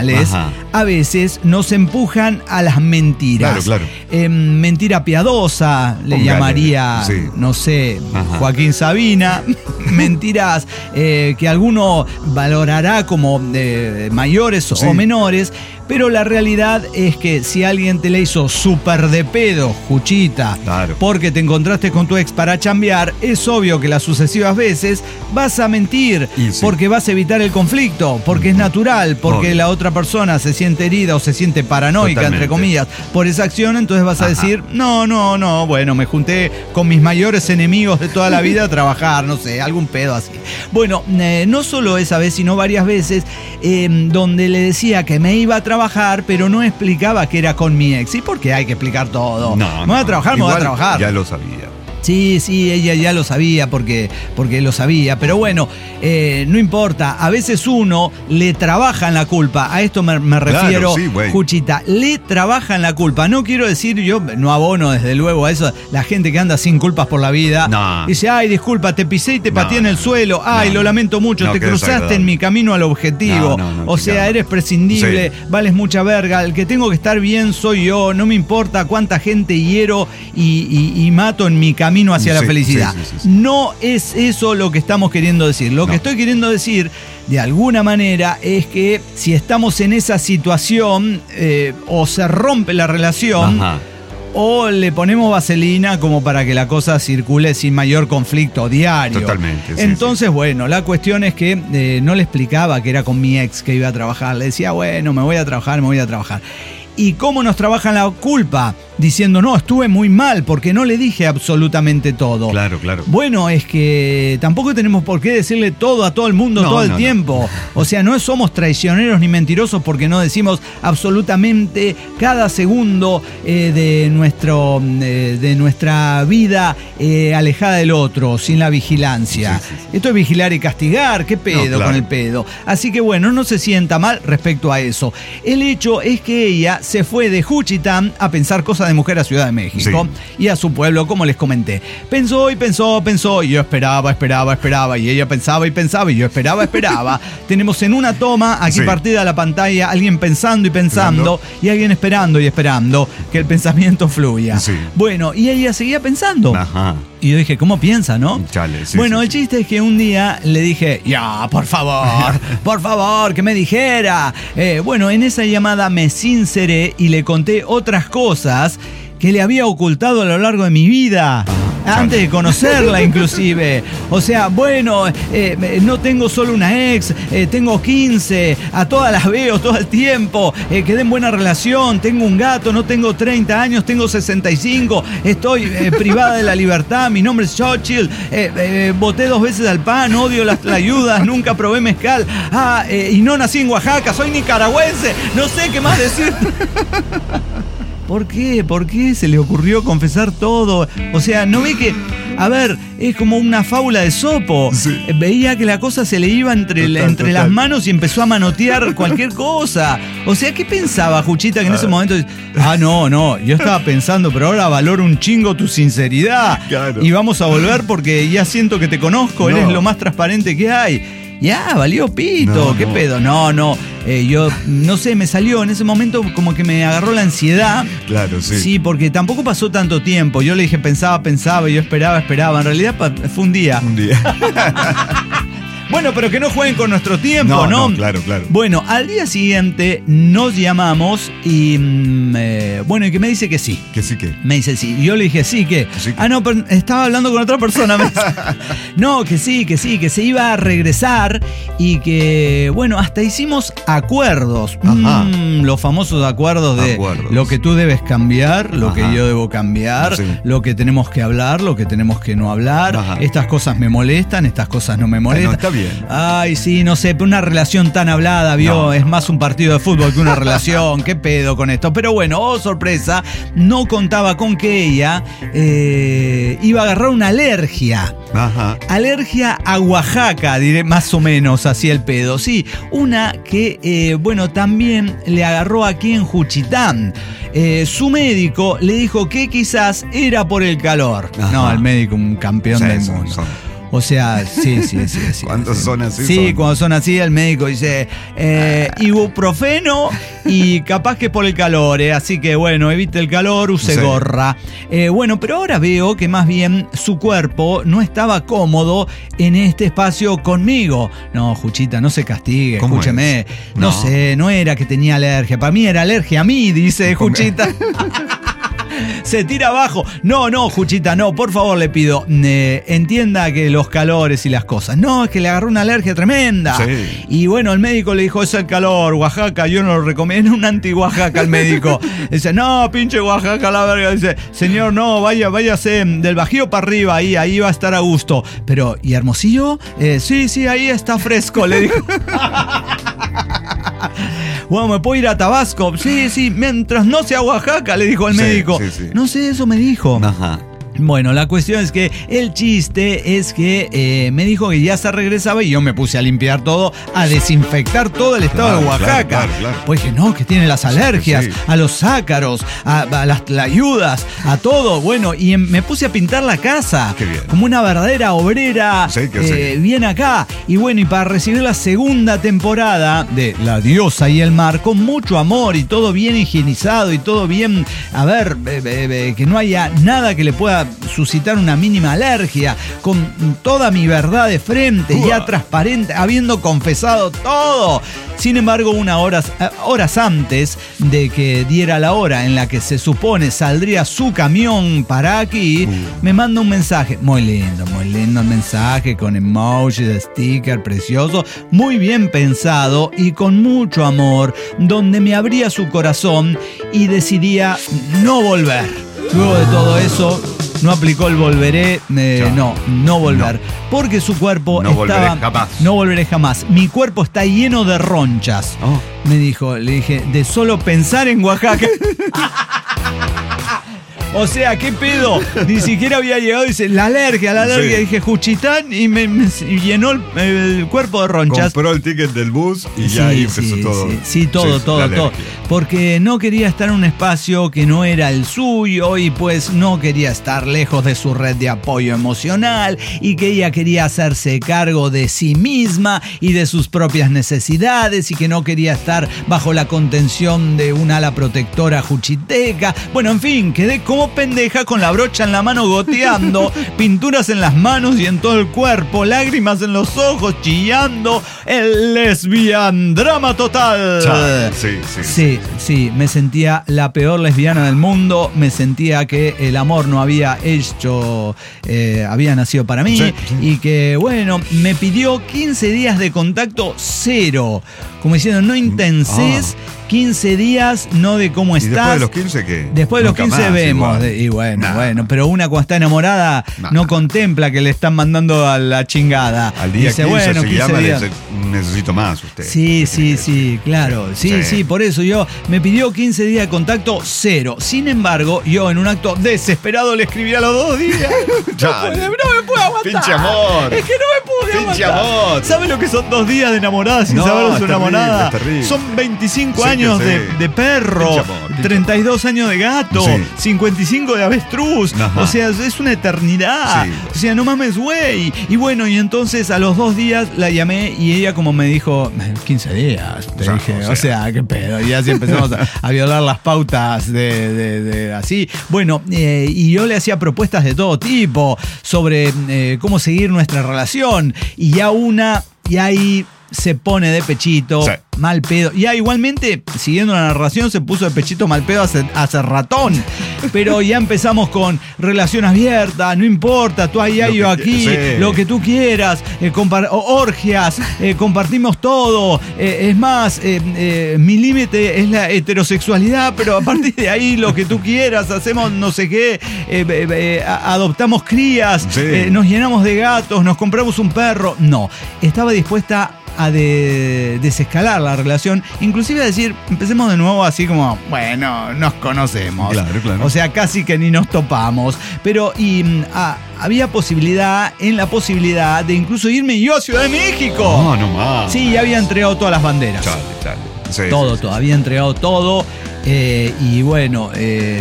a veces nos empujan a las mentiras. Claro. Mentira piadosa, le llamaría, no sé, Joaquín Sabina. Mentiras que alguno valorará como mayores o menores. Pero la realidad es que si alguien te la hizo súper de pedo, Juchita, porque te encontraste con tu ex para chambear, es obvio que las sucesivas veces vas a mentir, porque vas a evitar el conflicto, porque es natural, porque la otra persona se siente herida o se siente paranoica, entre comillas, por esa acción, entonces vas a decir, no, bueno, me junté con mis mayores enemigos de toda la vida a trabajar, no sé, algún pedo así. Bueno, no solo esa vez, sino varias veces, donde le decía que me iba a trabajar, pero no explicaba que era con mi ex. ¿Y por qué hay que explicar todo? Me voy a trabajar. Ya lo sabía. Sí, ella ya lo sabía porque lo sabía, pero bueno, no importa, a veces uno le trabaja en la culpa, a esto me refiero, Juchita, le trabaja en la culpa, no quiero decir, yo no abono desde luego a eso, la gente que anda sin culpas por la vida, dice, ay, disculpa, te pisé y te pateé en el suelo, ay, lo lamento mucho, te cruzaste en mi camino al objetivo, o sea, eres prescindible, vales mucha verga, el que tengo que estar bien soy yo, no me importa cuánta gente hiero y mato en mi camino hacia la felicidad. No es eso lo que estamos queriendo decir. Lo que estoy queriendo decir, de alguna manera, es que si estamos en esa situación, o se rompe la relación, o le ponemos vaselina como para que la cosa circule sin mayor conflicto diario. Totalmente. Entonces, bueno, la cuestión es que no le explicaba que era con mi ex que iba a trabajar. Le decía, bueno, me voy a trabajar. ¿Y cómo nos trabajan la culpa? Diciendo, no, estuve muy mal porque no le dije absolutamente todo. Claro. Bueno, es que tampoco tenemos por qué decirle todo a todo el mundo todo el tiempo. O sea, no somos traicioneros ni mentirosos porque no decimos absolutamente cada segundo de nuestra vida alejada del otro, sin la vigilancia. Esto es vigilar y castigar. ¿Qué pedo con el pedo? Así que bueno, no se sienta mal respecto a eso. El hecho es que ella se fue de Juchitán a pensar cosas de mujer a Ciudad de México y a su pueblo, como les comenté. Pensó y yo esperaba y ella pensaba y yo esperaba. Tenemos en una toma, aquí partida la pantalla, alguien pensando y pensando y alguien esperando y esperando que el pensamiento fluya. Bueno, y ella seguía pensando. Y yo dije, ¿cómo piensa, no? El chiste es que un día le dije, por favor, que me dijera. Bueno, en esa llamada me sinceré y le conté otras cosas que le había ocultado a lo largo de mi vida. antes de conocerla inclusive. O sea, bueno, no tengo solo una ex, tengo 15, a todas las veo todo el tiempo, quedé en buena relación, tengo un gato, no tengo 30 años, tengo 65, estoy privada de la libertad, mi nombre es Xochitl, voté 2 veces al PAN, odio las tlayudas, nunca probé mezcal, y no nací en Oaxaca, soy nicaragüense, no sé qué más decir. ¿Por qué? ¿Por qué se le ocurrió confesar todo? O sea, ¿no ve que, a ver, es como una fábula de Sopo? Sí. Veía que la cosa se le iba entre las manos y empezó a manotear cualquier cosa. O sea, ¿qué pensaba Juchita que en ese momento? No, yo estaba pensando, pero ahora valoro un chingo tu sinceridad. Claro. Y vamos a volver porque ya siento que te conozco, eres lo más transparente que hay. Ya, valió pito, ¿qué pedo? Yo no sé, me salió en ese momento como que me agarró la ansiedad. Claro, sí. Sí, porque tampoco pasó tanto tiempo. Yo le dije, pensaba, yo esperaba. En realidad fue un día. Bueno, pero que no jueguen con nuestro tiempo, ¿no? No, claro. Bueno, al día siguiente nos llamamos y, ¿y que me dice que sí? ¿Que sí qué? Me dice sí. Y yo le dije, ¿sí qué? ¿Sí qué? No, pero estaba hablando con otra persona. No, que sí, que se iba a regresar y que, bueno, hasta hicimos acuerdos. Los famosos acuerdos de lo que tú debes cambiar, lo que yo debo cambiar, lo que tenemos que hablar, lo que tenemos que no hablar. Estas cosas me molestan, estas cosas no me molestan. Está bien. Ay, sí, no sé, una relación tan hablada, ¿vio? Es más un partido de fútbol que una relación. ¿Qué pedo con esto? Pero bueno, sorpresa, no contaba con que ella iba a agarrar una alergia. Alergia a Oaxaca, diré más o menos, así el pedo. Sí, una que, también le agarró aquí en Juchitán. Su médico le dijo que quizás era por el calor. No, el médico, un campeón del mundo. O sea, sí. ¿Cuántos son así? Sí, cuando son así, el médico dice ibuprofeno y capaz que por el calor, así que bueno, evite el calor, use gorra. Pero ahora veo que más bien su cuerpo no estaba cómodo en este espacio conmigo. No, Juchita, no se castigue, escúcheme. No sé, no era que tenía alergia, para mí era alergia a mí, dice Juchita. Se tira abajo. No, Juchita, no, por favor le pido, entienda que los calores y las cosas. No, es que le agarró una alergia tremenda. Sí. Y bueno, el médico le dijo, es el calor, Oaxaca, yo no lo recomiendo, un anti-Oaxaca el médico. Dice, no, pinche Oaxaca, la verga. Dice, señor, no, váyase del Bajío para arriba, ahí va a estar a gusto. Pero, ¿y Hermosillo? Sí, ahí está fresco, le dijo. Bueno, ¿me puedo ir a Tabasco? Sí, mientras no sea Oaxaca, le dijo el médico. Sí. No sé, eso me dijo. Bueno, la cuestión es que el chiste es que me dijo que ya se regresaba y yo me puse a limpiar todo, a desinfectar todo el estado de Oaxaca. Claro. Pues dije, no, que tiene las alergias, a los ácaros, a las tlayudas, a todo. Bueno, y me puse a pintar la casa. Qué bien. Como una verdadera obrera, bien acá. Y bueno, y para recibir la segunda temporada de La Diosa y el Mar, con mucho amor y todo bien higienizado y todo bien, que no haya nada que le pueda suscitar una mínima alergia, con toda mi verdad de frente, ya transparente, habiendo confesado todo. Sin embargo, horas antes de que diera la hora en la que se supone saldría su camión para aquí, me manda un mensaje, muy lindo el mensaje, con emoji de sticker precioso, muy bien pensado y con mucho amor, donde me abría su corazón y decidía no volver. Luego de todo eso, no aplicó el volveré, no volver. Porque su cuerpo no volveré jamás. Mi cuerpo está lleno de ronchas. Me dijo, le dije, de solo pensar en Oaxaca. O sea, ¿qué pedo? Ni siquiera había llegado, dice, la alergia. Dije, Juchitán, y me llenó el cuerpo de ronchas. Compró el ticket del bus y ya ahí empezó todo. Sí, todo. Porque no quería estar en un espacio que no era el suyo y pues no quería estar lejos de su red de apoyo emocional y que ella quería hacerse cargo de sí misma y de sus propias necesidades y que no quería estar bajo la contención de un ala protectora juchiteca. Bueno, en fin, quedé con como pendeja con la brocha en la mano goteando, pinturas en las manos y en todo el cuerpo, lágrimas en los ojos, chillando, el lesbian drama total. Sí, me sentía la peor lesbiana del mundo, me sentía que el amor no había nacido para mí, y que bueno, me pidió 15 días de contacto cero, como diciendo, no intenses, 15 días, no de cómo estás. ¿Y después de los 15 qué? Después de los 15 más, vemos. Y bueno, pero una cuando está enamorada no contempla que le están mandando a la chingada. Al día dice, 15 se llama, necesito más usted. Sí, claro. Sí, por eso yo me pidió 15 días de contacto cero. Sin embargo, yo en un acto desesperado le escribí a los 2 días. no me puedo aguantar. Pinche amor. Es que no me puedo Pinche aguantar. amor. ¿Sabe lo que son 2 días de enamorada sin saber su enamorada? Son 25 años de perro, pinche amor, 32 años de gato, 55 de avestruz. Ajá. O sea, es una eternidad. O sea, no mames, güey. Y bueno, y entonces a los 2 días la llamé y ella como me dijo, 15 días, te dije, o sea, qué pedo. Y así empezamos a violar las pautas de así. Bueno, y yo le hacía propuestas de todo tipo sobre cómo seguir nuestra relación. Y ya ahí se pone de pechito, mal pedo. Ya igualmente, siguiendo la narración, se puso de pechito mal pedo hace ratón. Pero ya empezamos con relación abierta, no importa, tú allá, yo aquí, lo que tú quieras, orgias, compartimos todo. Es más, mi límite es la heterosexualidad, pero a partir de ahí lo que tú quieras, hacemos no sé qué, adoptamos crías, nos llenamos de gatos, nos compramos un perro. No, estaba dispuesta a desescalar la relación, inclusive a decir, empecemos de nuevo así como, bueno, nos conocemos. Claro. O sea, casi que ni nos topamos. Pero había posibilidad de incluso irme yo a Ciudad de México. No más. Sí, ya había entregado todas las banderas. Chale. Todo, había entregado todo. Y bueno,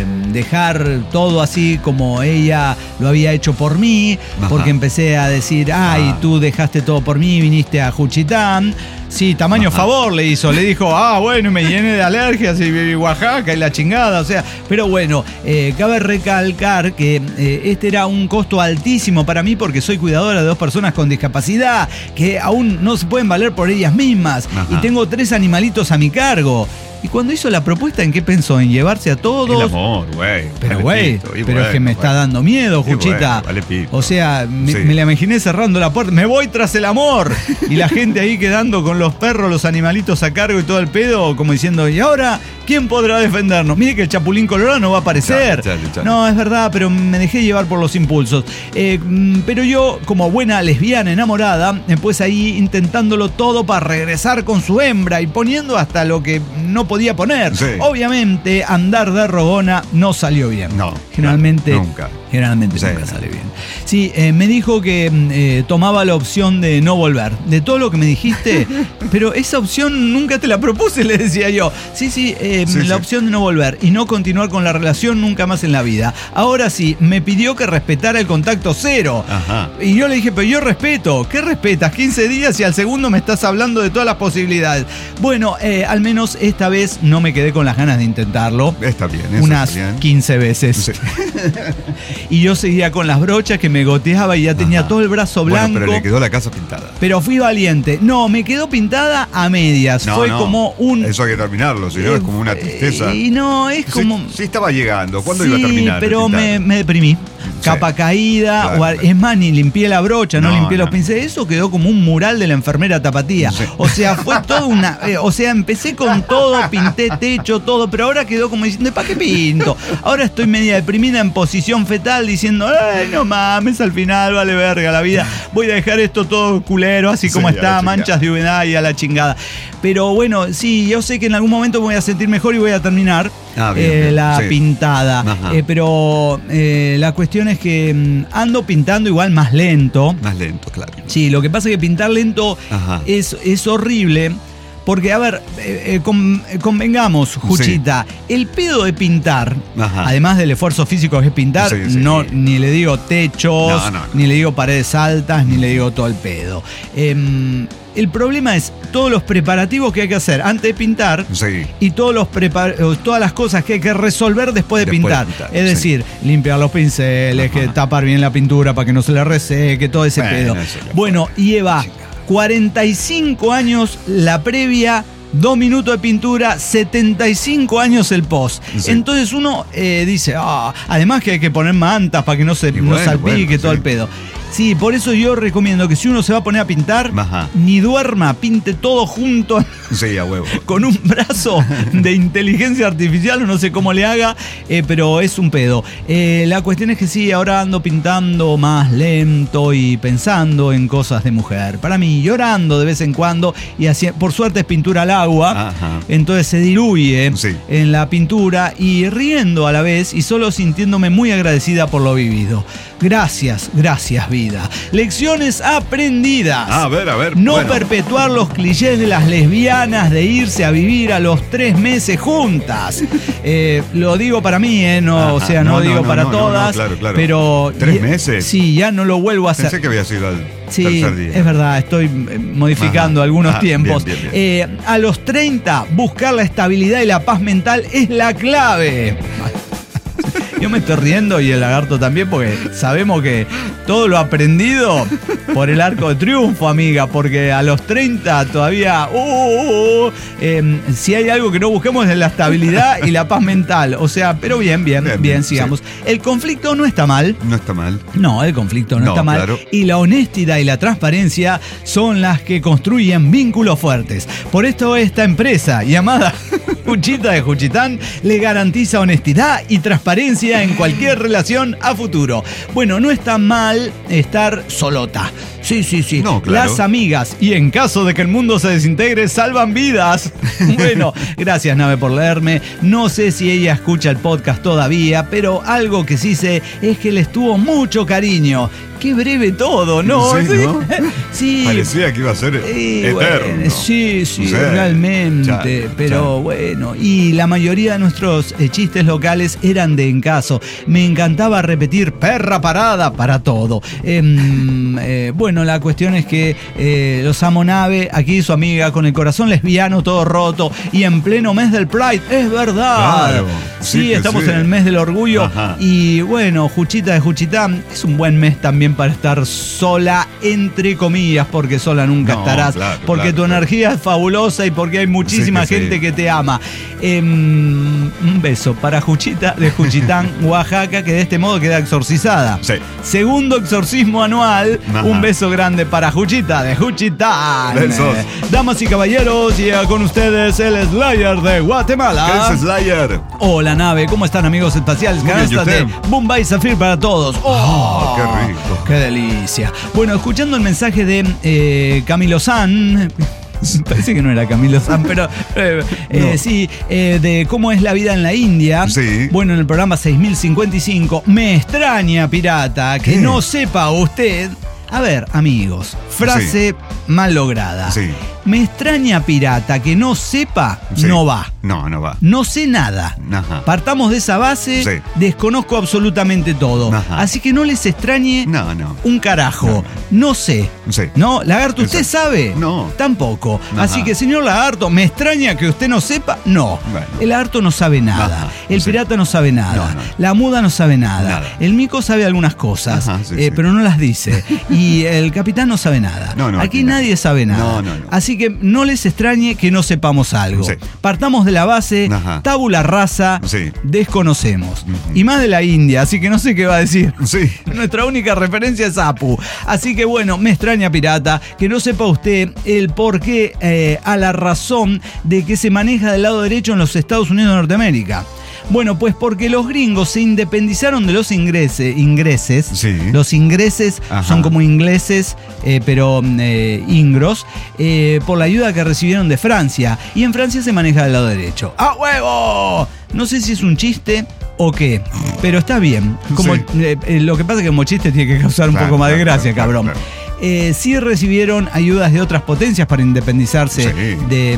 dejar todo así como ella lo había hecho por mí. Ajá. Porque empecé a decir, tú dejaste todo por mí, viniste a Juchitán. Sí, tamaño favor le hizo. Le dijo, bueno, me llené de alergias y Oaxaca y la chingada. O sea, pero bueno, cabe recalcar que este era un costo altísimo para mí porque soy cuidadora de 2 personas con discapacidad que aún no se pueden valer por ellas mismas. Ajá. Y tengo 3 animalitos a mi cargo. Y cuando hizo la propuesta, ¿en qué pensó? ¿En llevarse a todos? El amor, güey. Pero güey, es que me está dando miedo, Juchita. Vale pito. O sea, me la imaginé cerrando la puerta. Me voy tras el amor. Y la gente ahí quedando con los perros, los animalitos a cargo y todo el pedo, como diciendo, ¿y ahora quién podrá defendernos? Mire que el Chapulín Colorado no va a aparecer. Chale. No, es verdad, pero me dejé llevar por los impulsos. Pero yo, como buena lesbiana enamorada, pues ahí intentándolo todo para regresar con su hembra y poniendo hasta lo que no podía poner. Obviamente, andar de rogona no salió bien. No. Generalmente nunca sale bien. Sí, me dijo que tomaba la opción de no volver. De todo lo que me dijiste, pero esa opción nunca te la propuse, le decía yo. La opción de no volver y no continuar con la relación nunca más en la vida. Ahora sí, me pidió que respetara el contacto cero. Ajá. Y yo le dije, pero yo respeto. ¿Qué respetas? 15 días y al segundo me estás hablando de todas las posibilidades. Bueno, al menos esta vez no me quedé con las ganas de intentarlo. Está bien. Unas 15 veces. Sí. Y yo seguía con las brochas que me goteaba y ya tenía todo el brazo blanco. Bueno, pero le quedó la casa pintada. Pero fui valiente. No, me quedó pintada a medias. Fue como un... Eso hay que terminarlo, si no es como una tristeza. Y no, es como... Sí, estaba llegando. ¿Cuándo iba a terminar? Pero me deprimí. Capa caída, claro. Es más, ni limpié la brocha, no limpié los pinceles. Eso quedó como un mural de la enfermera Tapatía. Sí. O sea, fue toda una... empecé con todo, pinté techo, todo, pero ahora quedó como diciendo, ¿para qué pinto? Ahora estoy media deprimida en posición fetal diciendo, no mames, al final vale verga la vida. Voy a dejar esto todo culero, así como está, manchas de humedad y a la chingada. Pero bueno, sí, yo sé que en algún momento me voy a sentir mejor y voy a terminar la pintada. Pero la cuestión es que ando pintando igual más lento. Más lento, claro. Sí, lo que pasa es que pintar lento es horrible Porque, a ver, convengamos, Juchita, el pedo de pintar, además del esfuerzo físico que es pintar, ni le digo techos, ni le digo paredes altas, ni le digo todo el pedo. El problema es todos los preparativos que hay que hacer antes de pintar y todas las cosas que hay que resolver después de pintar. Es decir, limpiar los pinceles, que tapar bien la pintura para que no se le reseque, todo ese pedo. Bueno, lleva 45 años la previa, 2 minutos de pintura, 75 años el post. Entonces uno dice, además que hay que poner mantas para que no salpique todo el pedo. Sí, por eso yo recomiendo que si uno se va a poner a pintar, ni duerma, pinte todo junto. A huevo. Con un brazo de inteligencia artificial, no sé cómo le haga, pero es un pedo. La cuestión es que sí, ahora ando pintando más lento y pensando en cosas de mujer. Para mí, llorando de vez en cuando, y así, por suerte es pintura al agua, entonces se diluye en la pintura, y riendo a la vez y solo sintiéndome muy agradecida por lo vivido. Gracias, vida. Lecciones aprendidas. A ver. No perpetuar los clichés de las lesbianas de irse a vivir a los 3 meses juntas. Lo digo para mí, no digo para todas. Claro. Pero 3 meses. Sí, ya no lo vuelvo a hacer. Pensé que había sido al tercer día. Es verdad, estoy modificando algunos tiempos. Bien. A los 30, buscar la estabilidad y la paz mental es la clave. Yo me estoy riendo y el lagarto también, porque sabemos que todo lo aprendido por el arco de triunfo, amiga, porque a los 30 todavía si hay algo que no busquemos es la estabilidad y la paz mental. O sea, pero bien, sigamos. El conflicto no está mal. No está mal. No, el conflicto no está mal. Claro. Y la honestidad y la transparencia son las que construyen vínculos fuertes. Por esto esta empresa llamada Juchita de Juchitán le garantiza honestidad y transparencia en cualquier relación a futuro. Bueno, no está mal estar solota. Sí. No, claro. Las amigas, y en caso de que el mundo se desintegre, salvan vidas. Bueno, gracias, Nave, por leerme. No sé si ella escucha el podcast todavía, pero algo que sí sé es que les tuvo mucho cariño. Qué breve todo, ¿no? ¿No? Sí. Parecía que iba a ser eterno. Bueno, sí, realmente. Pero bueno, y la mayoría de nuestros chistes locales eran de encaso. Me encantaba repetir perra parada para todo. Bueno, la cuestión es que los amo, Nave. Aquí su amiga con el corazón lesbiano todo roto y en pleno mes del Pride. Es verdad. Claro, sí, estamos en el mes del orgullo. Y bueno, Juchita de Juchitán es un buen mes también para estar sola, entre comillas, porque sola nunca estarás, porque tu energía es fabulosa y porque hay muchísima gente que te ama. Un beso para Juchita de Juchitán, Oaxaca, que de este modo queda exorcizada. Segundo exorcismo anual. Un beso grande para Juchita de Juchitán. Besos. Damas y caballeros, llega con ustedes el Slayer de Guatemala. ¿Qué es Slayer? Hola, Nave, ¿cómo están, amigos espaciales? Canastas de Bombay Zafir para todos. ¡Qué rico! ¡Qué delicia! Bueno, escuchando el mensaje de Camilo San. Parece que no era Camilo San, pero de cómo es la vida en la India. Bueno, en el programa 6055, me extraña, pirata, que no sepa usted. A ver, amigos, frase mal lograda. Me extraña, pirata, que no sepa, no va. No va. No sé nada. Partamos de esa base, desconozco absolutamente todo. Así que no les extrañe un carajo. No sé. ¿No? Lagarto, ¿usted sabe? No. Tampoco. Así que, señor Lagarto, ¿me extraña que usted no sepa? No. Bueno. El Lagarto no sabe nada. El pirata no sabe nada. La muda no sabe nada. El mico sabe algunas cosas, pero no las dice. Y el capitán no sabe nada. Aquí nadie sabe nada. Así que no les extrañe que no sepamos algo. Partamos de la base, tabula rasa, desconocemos. Y más de la India, así que no sé qué va a decir. Nuestra única referencia es Apu. Así que bueno, me extraña, pirata, que no sepa usted el porqué a la razón de que se maneja del lado derecho en los Estados Unidos de Norteamérica. Bueno, pues porque los gringos se independizaron de los ingleses. Los ingleses son como ingleses, pero ingros, por la ayuda que recibieron de Francia. Y en Francia se maneja del lado derecho. ¡A huevo! No sé si es un chiste o qué, pero está bien. Como, lo que pasa es que como chiste tiene que causar un poco más de gracia, cabrón. sí recibieron ayudas de otras potencias para independizarse de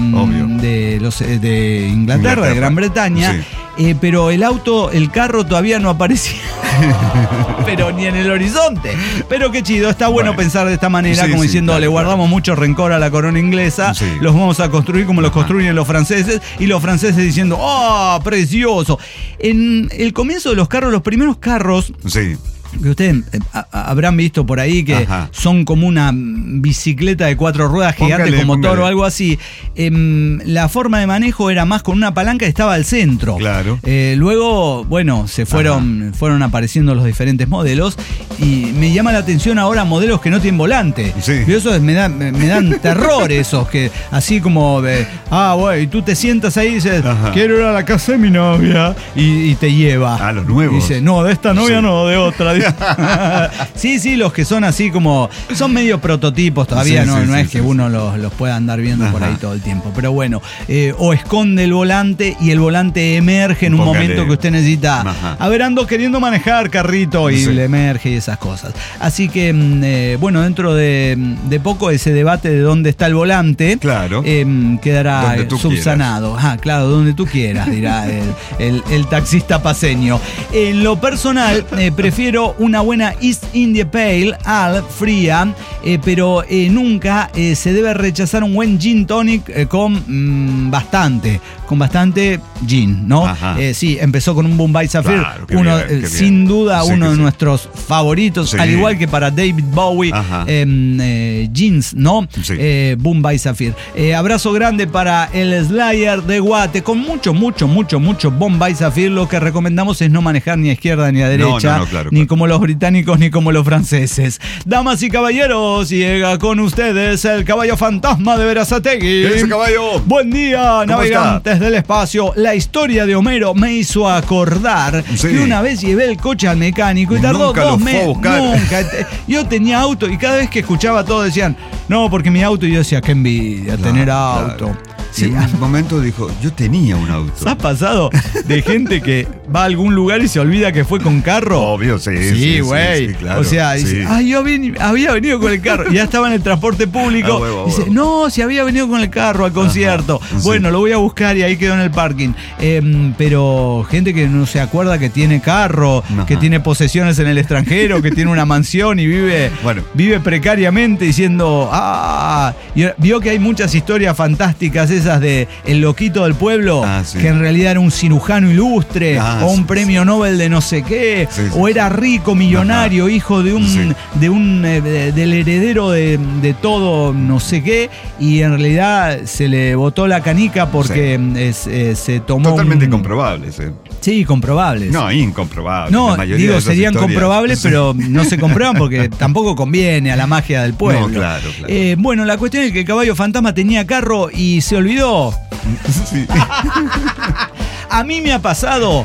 Inglaterra, de Gran Bretaña. Sí. Pero el carro todavía no aparecía. Pero ni en el horizonte. Pero qué chido, está bueno pensar de esta manera, como diciendo, le guardamos mucho rencor a la corona inglesa, los vamos a construir como los construyen los franceses, y los franceses diciendo, ¡oh, precioso! En el comienzo de los carros, los primeros carros... Sí. Que ustedes habrán visto por ahí que son como una bicicleta de 4 ruedas gigante con motor o algo así. La forma de manejo era más con una palanca que estaba al centro. Claro. Luego, bueno, se fueron apareciendo los diferentes modelos y me llama la atención ahora modelos que no tienen volante. Sí. Y eso me dan terror esos, que así como de, güey, tú te sientas ahí y dices, quiero ir a la casa de mi novia y te lleva. Los nuevos. Y dice, no, de esta novia no, de otra. Sí, los que son así como... Son medio prototipos todavía, no es que uno los pueda andar viendo por ahí todo el tiempo. Pero bueno, o esconde el volante y el volante emerge en un momento que usted necesita. A ver, ando queriendo manejar carrito y le emerge y esas cosas. Así que, bueno, dentro de poco ese debate de dónde está el volante quedará subsanado. Claro, donde tú quieras, dirá el taxista paseño. En lo personal, prefiero una buena East India Pale Ale fría, pero nunca se debe rechazar un buen gin tonic con bastante gin, ¿no? Sí, empezó con un Bombay Sapphire, sin duda uno de nuestros favoritos, al igual que para David Bowie, jeans, ¿no? Sí. Bombay Sapphire. Abrazo grande para el Slayer de Guate, con mucho Bombay Sapphire. Lo que recomendamos es no manejar ni a izquierda ni a derecha, ni como los británicos ni como los franceses. Damas y caballeros, llega con ustedes el caballo fantasma de Berazategui. ¿Qué es ese caballo? Buen día, navegantes del espacio. La historia de Homero me hizo acordar que una vez llevé el coche al mecánico y tardó 2 meses. Nunca. Yo tenía auto y cada vez que escuchaba todo decían, no, porque mi auto, y yo decía, qué envidia tener auto. Claro. Sí, en un momento dijo, yo tenía un auto. ¿Ha pasado de gente que va a algún lugar y se olvida que fue con carro? Obvio, sí, claro. O sea, dice, yo había venido con el carro. Y ya estaba en el transporte público. Dice, no, si había venido con el carro al concierto. Bueno, lo voy a buscar y ahí quedó en el parking. Pero gente que no se acuerda que tiene carro, que tiene posesiones en el extranjero, que tiene una mansión y vive precariamente diciendo, y vio que hay muchas historias fantásticas esas de el loquito del pueblo, que en realidad era un cirujano ilustre, o un premio Nobel de no sé qué, o era rico, millonario, hijo de del heredero de todo no sé qué, y en realidad se le botó la canica porque se tomó totalmente incomprobables. Sí, comprobables. No, incomprobables. No, digo, serían comprobables, pero no se comprueban porque tampoco conviene a la magia del pueblo. No, claro. Bueno, la cuestión es que el caballo fantasma tenía carro y se olvidó. Sí. A mí me ha pasado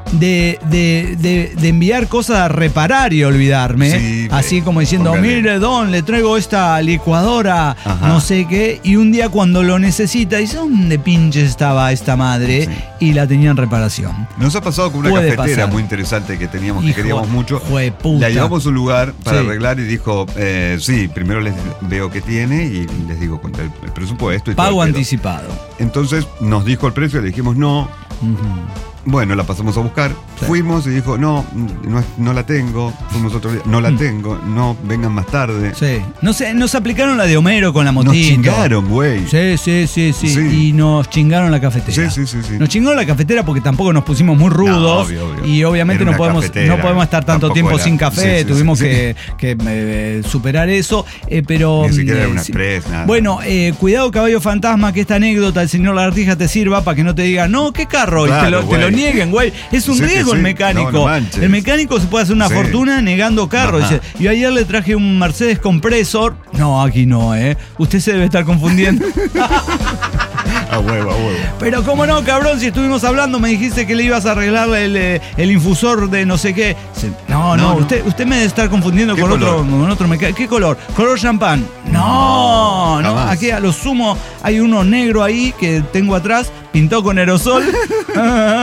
de enviar cosas a reparar y olvidarme, así como diciendo, mire, don, le traigo esta licuadora, no sé qué, y un día cuando lo necesita, dice, ¿dónde pinches estaba esta madre? Y la tenía en reparación. Nos ha pasado con una cafetera muy interesante que teníamos, que queríamos mucho. La llevamos a un lugar para arreglar y dijo, primero les veo qué tiene y les digo cuánto el presupuesto. Y pago anticipado. Entonces nos dijo el precio, le dijimos no. Bueno, la pasamos a buscar, fuimos y dijo, no la tengo, fuimos otro día, no la tengo, no, vengan más tarde. Sí, no sé, nos aplicaron la de Homero con la motito. Nos chingaron, güey. Sí, y nos chingaron la cafetera. Sí. Nos chingaron la cafetera porque tampoco nos pusimos muy rudos, obvio. Y obviamente no podemos estar tanto tiempo sin café, tuvimos que superar eso, pero... Ni siquiera era una express, nada. Bueno, cuidado caballo fantasma, que esta anécdota el señor Lagartija te sirva para que no te diga, no, ¿qué carro? Claro, y te lo nieguen, güey. Es un riesgo el mecánico. No el mecánico se puede hacer una fortuna negando carros. Dice, yo ayer le traje un Mercedes Compressor. No, aquí no, Usted se debe estar confundiendo. A huevo. Pero cómo no, cabrón, si estuvimos hablando, me dijiste que le ibas a arreglar el infusor de no sé qué. No. Usted me debe estar confundiendo con otro mecánico. ¿Qué color? ¿Color champán? No. Aquí a lo sumo hay uno negro ahí que tengo atrás, pintado con aerosol.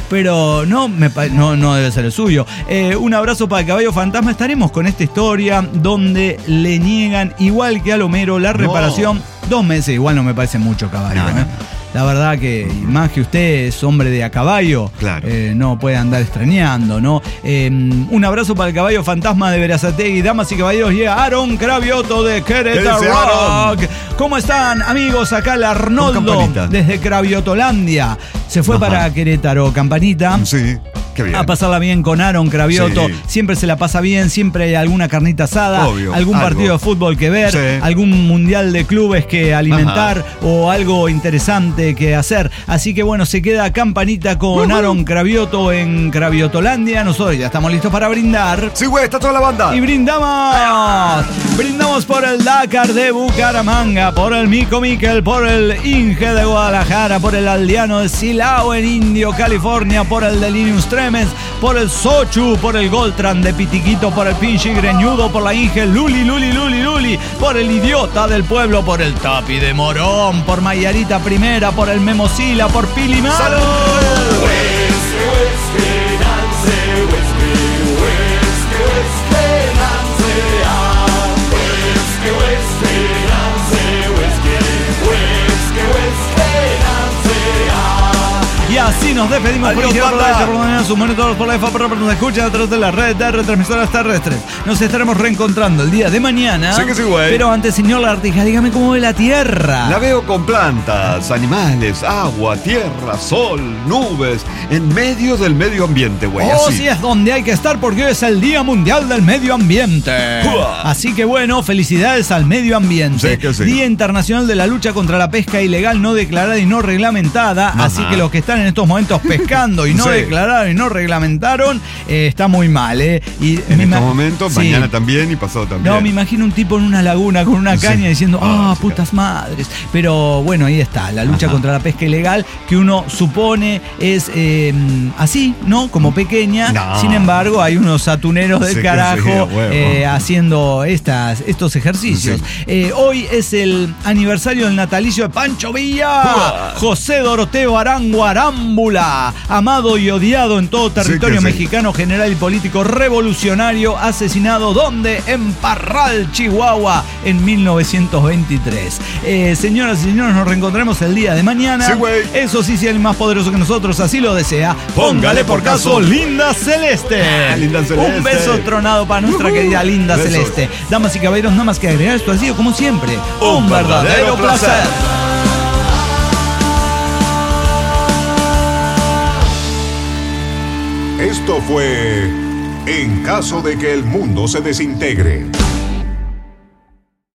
pero no debe ser el suyo. Un abrazo para el caballo fantasma. Estaremos con esta historia donde le niegan, igual que a Homero, la reparación. 2 meses, igual no me parece mucho, caballo. La verdad que más que usted es hombre de a caballo, claro. No puede andar extrañando, ¿no? Un abrazo para el caballo fantasma de Berazategui. Damas y caballeros, llega Aaron Cravioto de Querétaro Rock. ¿Cómo están, amigos? Acá el Arnoldo desde Craviotolandia. Se fue para Querétaro. Campanita. Sí. A pasarla bien con Aaron Cravioto. Sí. Siempre se la pasa bien, siempre hay alguna carnita asada, algún partido de fútbol que ver, algún mundial de clubes que alimentar o algo interesante que hacer. Así que bueno, se queda Campanita con Aaron Cravioto en Craviotolandia. Nosotros ya estamos listos para brindar. Sí, güey, está toda la banda. Y brindamos. Brindamos por el Dakar de Bucaramanga, por el Mico Miquel, por el Inge de Guadalajara, por el Aldeano de Silao en Indio, California, por el de Linus Tremens, por el Sochu, por el Goltran de Pitiquito, por el Pinchi Greñudo, por la Inge Luli, por el Idiota del Pueblo, por el Tapi de Morón, por Mayarita Primera, por el Memosila, por Pili Malo. ¡Salud! Y así nos despedimos. Adiós, por la EFA, nos escuchan a través de la red de retransmisoras terrestres. Nos estaremos reencontrando el día de mañana. Sí que sí, güey. Pero antes, señor Lagartija, dígame cómo ve la Tierra. La veo con plantas, animales, agua, tierra, sol, nubes, en medio del medio ambiente, güey. Sí, es donde hay que estar porque hoy es el Día Mundial del Medio Ambiente. Así que bueno, felicidades al medio ambiente. Sí que sí. Día Internacional de la Lucha contra la Pesca Ilegal, no declarada y no reglamentada. Así que los que están en estos momentos pescando y no declararon y no reglamentaron, está muy mal, Y en estos momentos, mañana también y pasado también. No, me imagino un tipo en una laguna con una caña diciendo, putas madres. Pero bueno, ahí está, la lucha contra la pesca ilegal, que uno supone es así, ¿no? Como pequeña. No. Sin embargo, hay unos atuneros del carajo haciendo estos ejercicios. Hoy es el aniversario del natalicio de Pancho Villa. José Doroteo Arango Arámbula, amado y odiado en todo territorio mexicano, general y político revolucionario, asesinado ¿dónde? En Parral, Chihuahua, en 1923. Señoras y señores, nos reencontraremos el día de mañana. Sí, güey. Eso sí, si el más poderoso que nosotros así lo desea, póngale por caso Linda Celeste. Linda Celeste. Un beso tronado para nuestra querida Linda Celeste. Damas y caballeros, nada más que agregar, esto ha sido como siempre un verdadero placer. Esto fue En caso de que el mundo se desintegre.